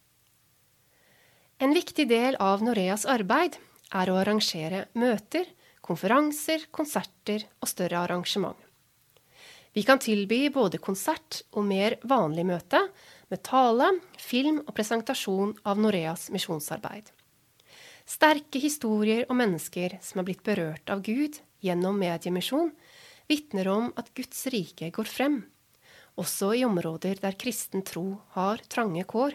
En viktig del av Noreas arbeid er å arrangere møter, konferanser, konserter og større arrangement. Vi kan tilby både konsert og mer vanlig møte med tale, film og presentasjon av Noreas misjonsarbeid. Sterke historier om mennesker som er blitt berørt av Gud gjennom mediemisjon, vitner om at Guds rike går frem, også i områder der kristen tro har trange kår.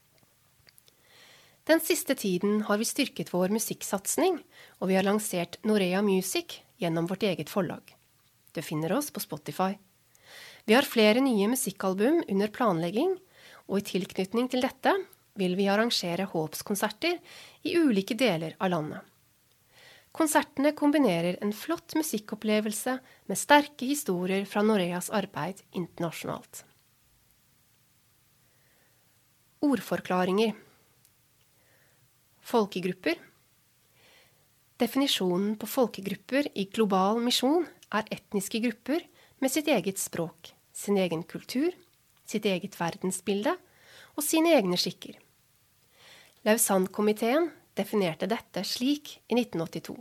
Den siste tiden har vi styrket vår musikksatsning, og vi har lansert Norea Music gjennom vårt eget forlag. Du finner oss på Spotify. Vi har flere nye musikkalbum under planlegging, og i tilknytning til dette vil vi arrangere håpskonserter i ulike deler av landet. Konsertene kombinerer en flott musikkopplevelse med sterke historier fra Noreas arbeid internasjonalt. Ordforklaringer. Folkegrupper. Definisjonen på folkegrupper i global misjon er etniske grupper med sitt eget språk, sin egen kultur, sitt eget verdensbilde og sine egne skikker. Lausanne-komiteen definerte dette slik i 1982.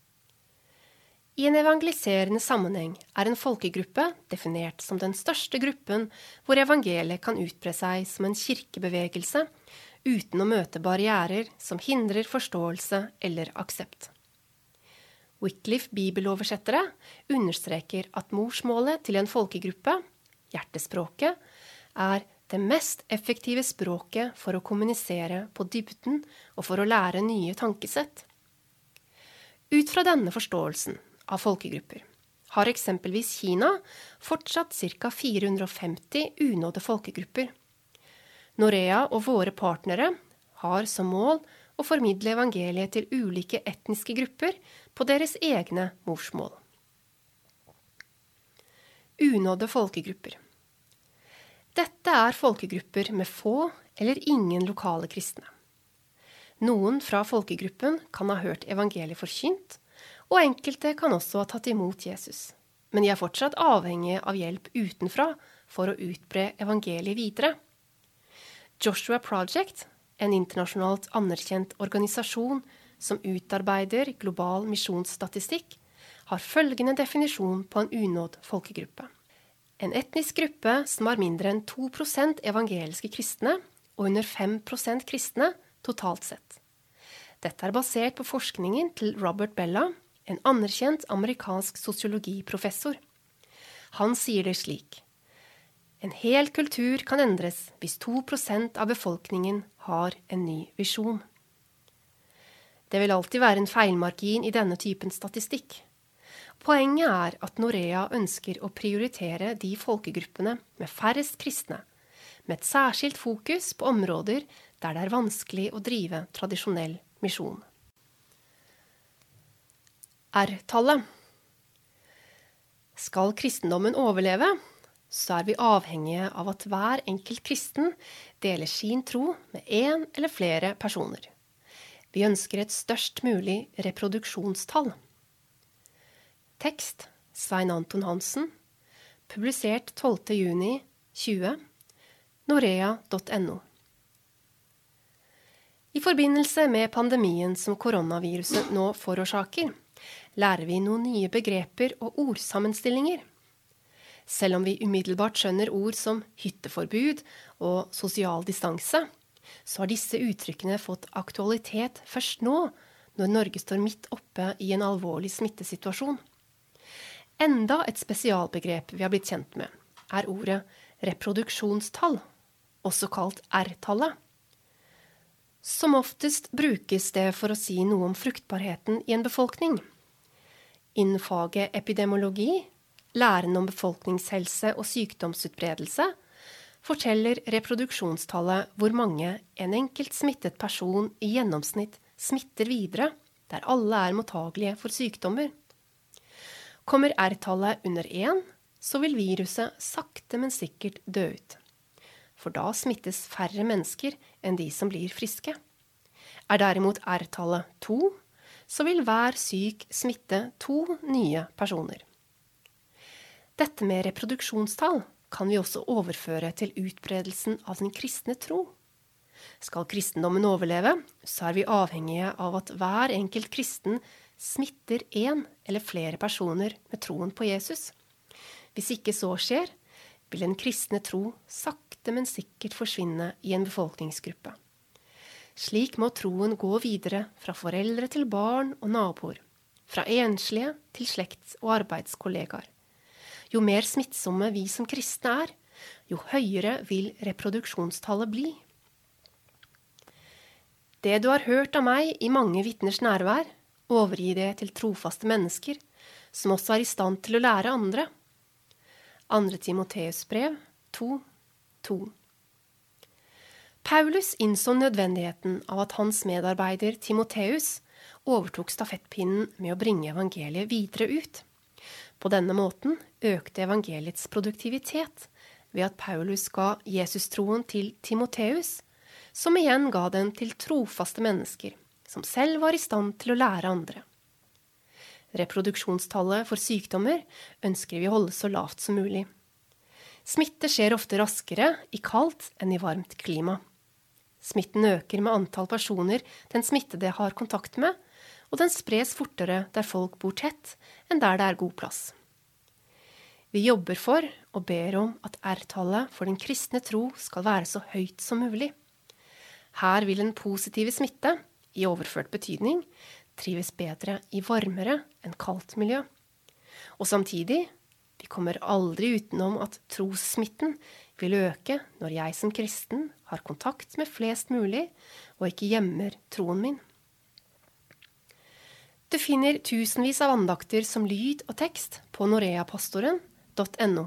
I en evangeliserende sammenheng er en folkegruppe definert som den største gruppen hvor evangeliet kan utbre seg som en kirkebevegelse uten å møte barrierer som hindrer forståelse eller aksept. Wycliffe bibeloversettere understreker at morsmålet til en folkegruppe, hjertespråket, er det mest effektive språket for å kommunisere på dybden og for å lære nye tankesett. Ut fra denne forståelsen av folkegrupper har eksempelvis Kina fortsatt ca. 450 unådde folkegrupper. Norea og våre partnere har som mål å formidle evangeliet til ulike etniske grupper på deres egne morsmål. Unådde folkegrupper. Dette er folkegrupper med få eller ingen lokale kristne. Noen fra folkegruppen kan ha hørt evangeliet forkynt, og enkelte kan også ha tatt imot Jesus. Men de er fortsatt avhengige av hjelp utenfra for å utbre evangeliet videre. Joshua Project, en internasjonalt anerkjent organisasjon som utarbeider global misjonsstatistikk, har følgende definisjon på en unådd folkegruppe. En etnisk gruppe som har mindre enn 2% evangeliske kristne og under 5% kristne totalt sett. Dette er basert på forskningen til Robert Bella, en anerkjent amerikansk sosiologiprofessor. Han sier det slik: en hel kultur kan endres hvis 2% av befolkningen har en ny visjon. Det vil alltid være en feilmargin i denne typen statistikk. Poenget er at Norea ønsker å prioritere de folkegruppene med færrest kristne, med et særskilt fokus på områder der det er vanskelig å drive tradisjonell misjon. R-tallet. Skal kristendommen overleve, så er vi avhengige av at hver enkelt kristen deler sin tro med en eller flere personer. Vi ønsker et størst mulig reproduksjonstall. Tekst Svein Anton Hansen, publisert 12. juni 20, norea.no. I forbindelse med pandemien som koronaviruset nå forårsaker, lærer vi noen nye begreper og ordsammenstillinger. Selv om vi umiddelbart skjønner ord som hytteforbud og sosial distanse, så har disse uttrykkene fått aktualitet først nå, når Norge står midt oppe i en alvorlig smittesituasjon. Enda et spesialbegrep vi har blitt kjent med, er ordet reproduksjonstall, også kalt R-tallet. Som oftest brukes det for å si noe om fruktbarheten i en befolkning. Innen faget epidemiologi, læren om befolkningshelse og sykdomsutbredelse, forteller reproduksjonstallet hvor mange en enkelt smittet person i gjennomsnitt smitter videre, der alle er mottagelige for sykdommer. Kommer R-tallet under 1, så vil viruset sakte, men sikkert dø ut. For da smittes færre mennesker enn de som blir friske. Er derimot R-tallet 2, så vil hver syk smitte 2 nye personer. Dette med reproduksjonstall kan vi også overføre til utbredelsen av den kristne tro. Skal kristendommen overleve, så er vi avhengige av at hver enkelt kristen smitter 1 eller flere personer med troen på Jesus. Hvis ikke så skjer, vil den kristne tro sakte, men sikkert forsvinne i en befolkningsgruppe. Slik må troen gå videre fra foreldre til barn og naboer, fra enslige til slekts- og arbeidskollegaer. Jo mer smittsomme vi som kristne er, jo høyere vil reproduksjonstallet bli. Det du har hørt av meg i mange vitners nærvær, overgi det til trofaste mennesker, som også er i stand til å lære andre. 2. Timoteus brev 2:2. Paulus innså nødvendigheten av at hans medarbeider Timoteus overtok stafettpinnen med å bringe evangeliet videre ut. På denne måten økte evangeliets produktivitet ved at Paulus ga Jesus-troen til Timoteus, som igjen ga den til trofaste mennesker, som selv var i stand til å lære andre. Reproduksjonstallet for sykdommer ønsker vi å holde så lavt som mulig. Smitte skjer ofte raskere i kaldt enn i varmt klima. Smitten øker med antall personer den smittede har kontakt med, og den spres fortere der folk bor tett enn der det er god plass. Vi jobber for og ber om at R-tallet for den kristne tro skal være så høyt som mulig. Her vil en positiv smitte, i overført betydning, trives bedre i varmere enn kaldt miljø. Og samtidig, vi kommer aldri utenom at trossmitten vil øke når jeg som kristen har kontakt med flest mulig og ikke gjemmer troen min. Du finner tusenvis av andakter som lyd og tekst på noreapastoren.no.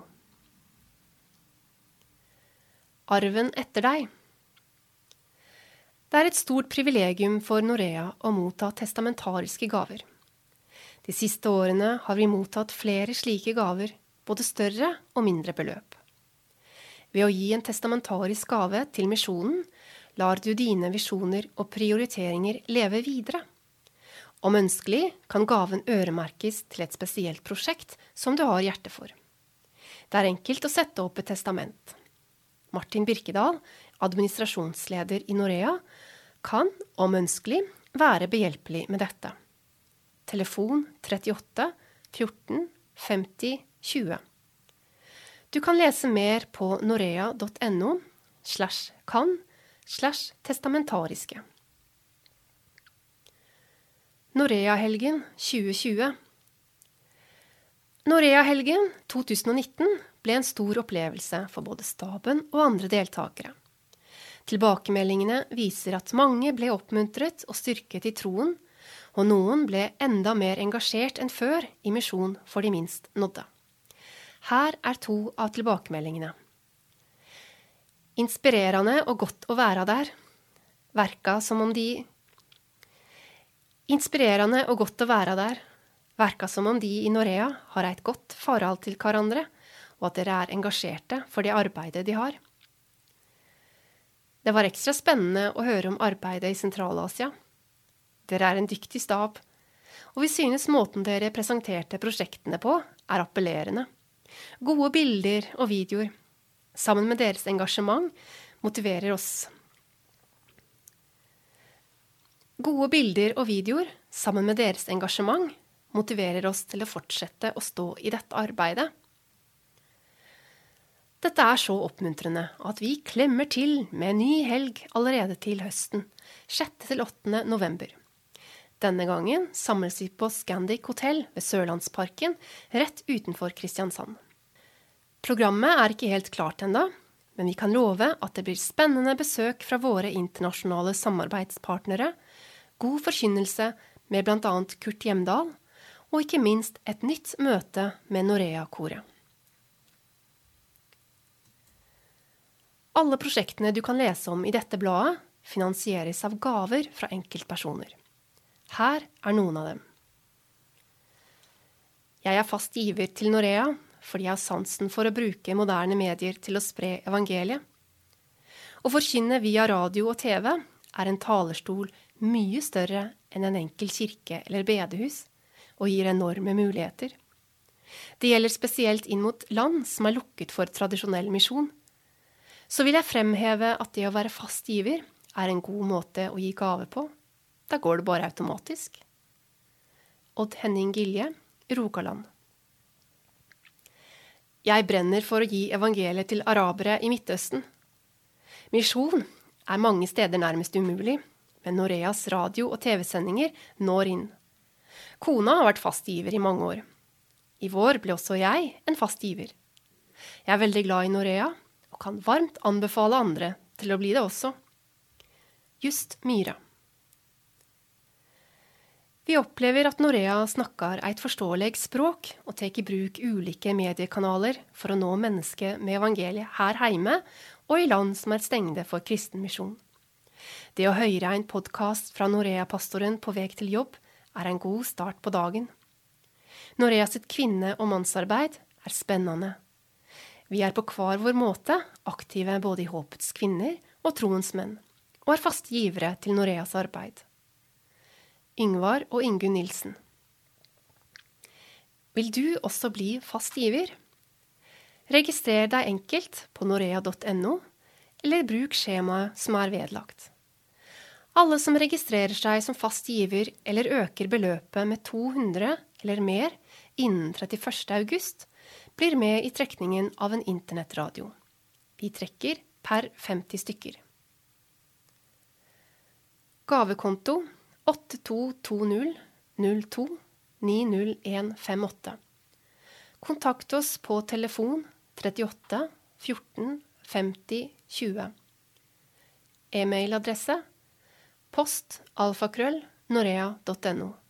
Arven etter deg. Det er et stort privilegium for Norea å motta testamentariske gaver. De siste årene har vi mottatt flere slike gaver, både større og mindre beløp. Ved å gi en testamentarisk gave til misjonen, lar du dine visjoner og prioriteringer leve videre. Om ønskelig kan gaven øremerkes til et spesielt prosjekt som du har hjerte for. Det er enkelt å sette opp et testament. Martin Birkedal, administrasjonsleder i Norea, kan, om ønskelig, være behjelpelig med dette. Telefon 38 14 50 20. Du kan lese mer på norea.no/kan/testamentariske. Norea-helgen 2020. Norea-helgen 2019 ble en stor opplevelse for både staben og andre deltakere. Tilbakemeldingene viser at mange ble oppmuntret og styrket i troen, og noen ble enda mer engasjert enn før i misjon for de minst nådde. Her er 2 av tilbakemeldingene. Inspirerende og godt å være der. Verka som om de i Norea har et godt forhold til hverandre, og at dere er engasjerte for det arbeidet de har. Det var ekstra spennende å høre om arbeidet i Sentral-Asia. Dere er en dyktig stab, og vi synes måten dere presenterte prosjektene på er appellerende. Gode bilder og videoer, sammen med deres engasjement, motiverer oss. Til å fortsette å stå i dette arbeidet. Dette er så oppmuntrende at vi klemmer til med en ny helg allerede til høsten, 6.–8. november. Denne gangen samles vi på Scandic Hotel ved Sørlandsparken, rett utenfor Kristiansand. Programmet er ikke helt klart enda, men vi kan love at det blir spennende besøk fra våre internasjonale samarbeidspartnere, god forkynnelse med blant annet Kurt Hjemdal, og ikke minst et nytt møte med Norea-koret. Alle prosjektene du kan lese om i dette bladet finansieres av gaver fra enkeltpersoner. Her er noen av dem. Jeg er fast giver til Norea fordi jeg har sansen for å bruke moderne medier til å spre evangeliet. Å forkynne via radio og TV er en talerstol mye større enn en enkel kirke eller bedehus, og gir enorme muligheter. Det gjelder spesielt inn mot land som er lukket for tradisjonell misjon. Så vil jeg fremheve at det å være fast giver er en god måte å gi gave på. Da går det bare automatisk. Odd Henning Gilje, Rogaland. Jeg brenner for å gi evangeliet til arabere i Midtøsten. Misjon er mange steder nærmest umulig, men Noreas radio- og TV-sendinger når inn. Kona har vært fast giver i mange år. I vår ble også jeg en fast giver. Jeg er veldig glad i Norea, og kan varmt anbefale andre til å bli det også. Just Myra. Vi opplever at Norea snakker et forståelig språk og tar i bruk ulike mediekanaler for å nå mennesker med evangeliet her hjemme og i land som er stengte for kristen misjon. Det å høre en podcast fra Norea-pastoren på vei til jobb en god start på dagen. Norea sitt kvinne- og mannsarbeid spennende. Vi på hver vår måte aktive både i håpets kvinner og troens menn, og faste givere til Noreas arbeid. Yngvar og Ingunn Nilsen. Vil du også bli fast giver? Registrer deg enkelt på norea.no, eller bruk skjemaet som vedlagt. Alle som registrerer seg som fast giver eller øker beløpet med 200 eller mer innen 31. august, blir med i trekningen av en internettradio. Vi trekker per 50 stykker. Gavekonto 8220 02 90158. Kontakt oss på telefon 38 14 50 20. E-mailadresse post alfakrøll norea.no.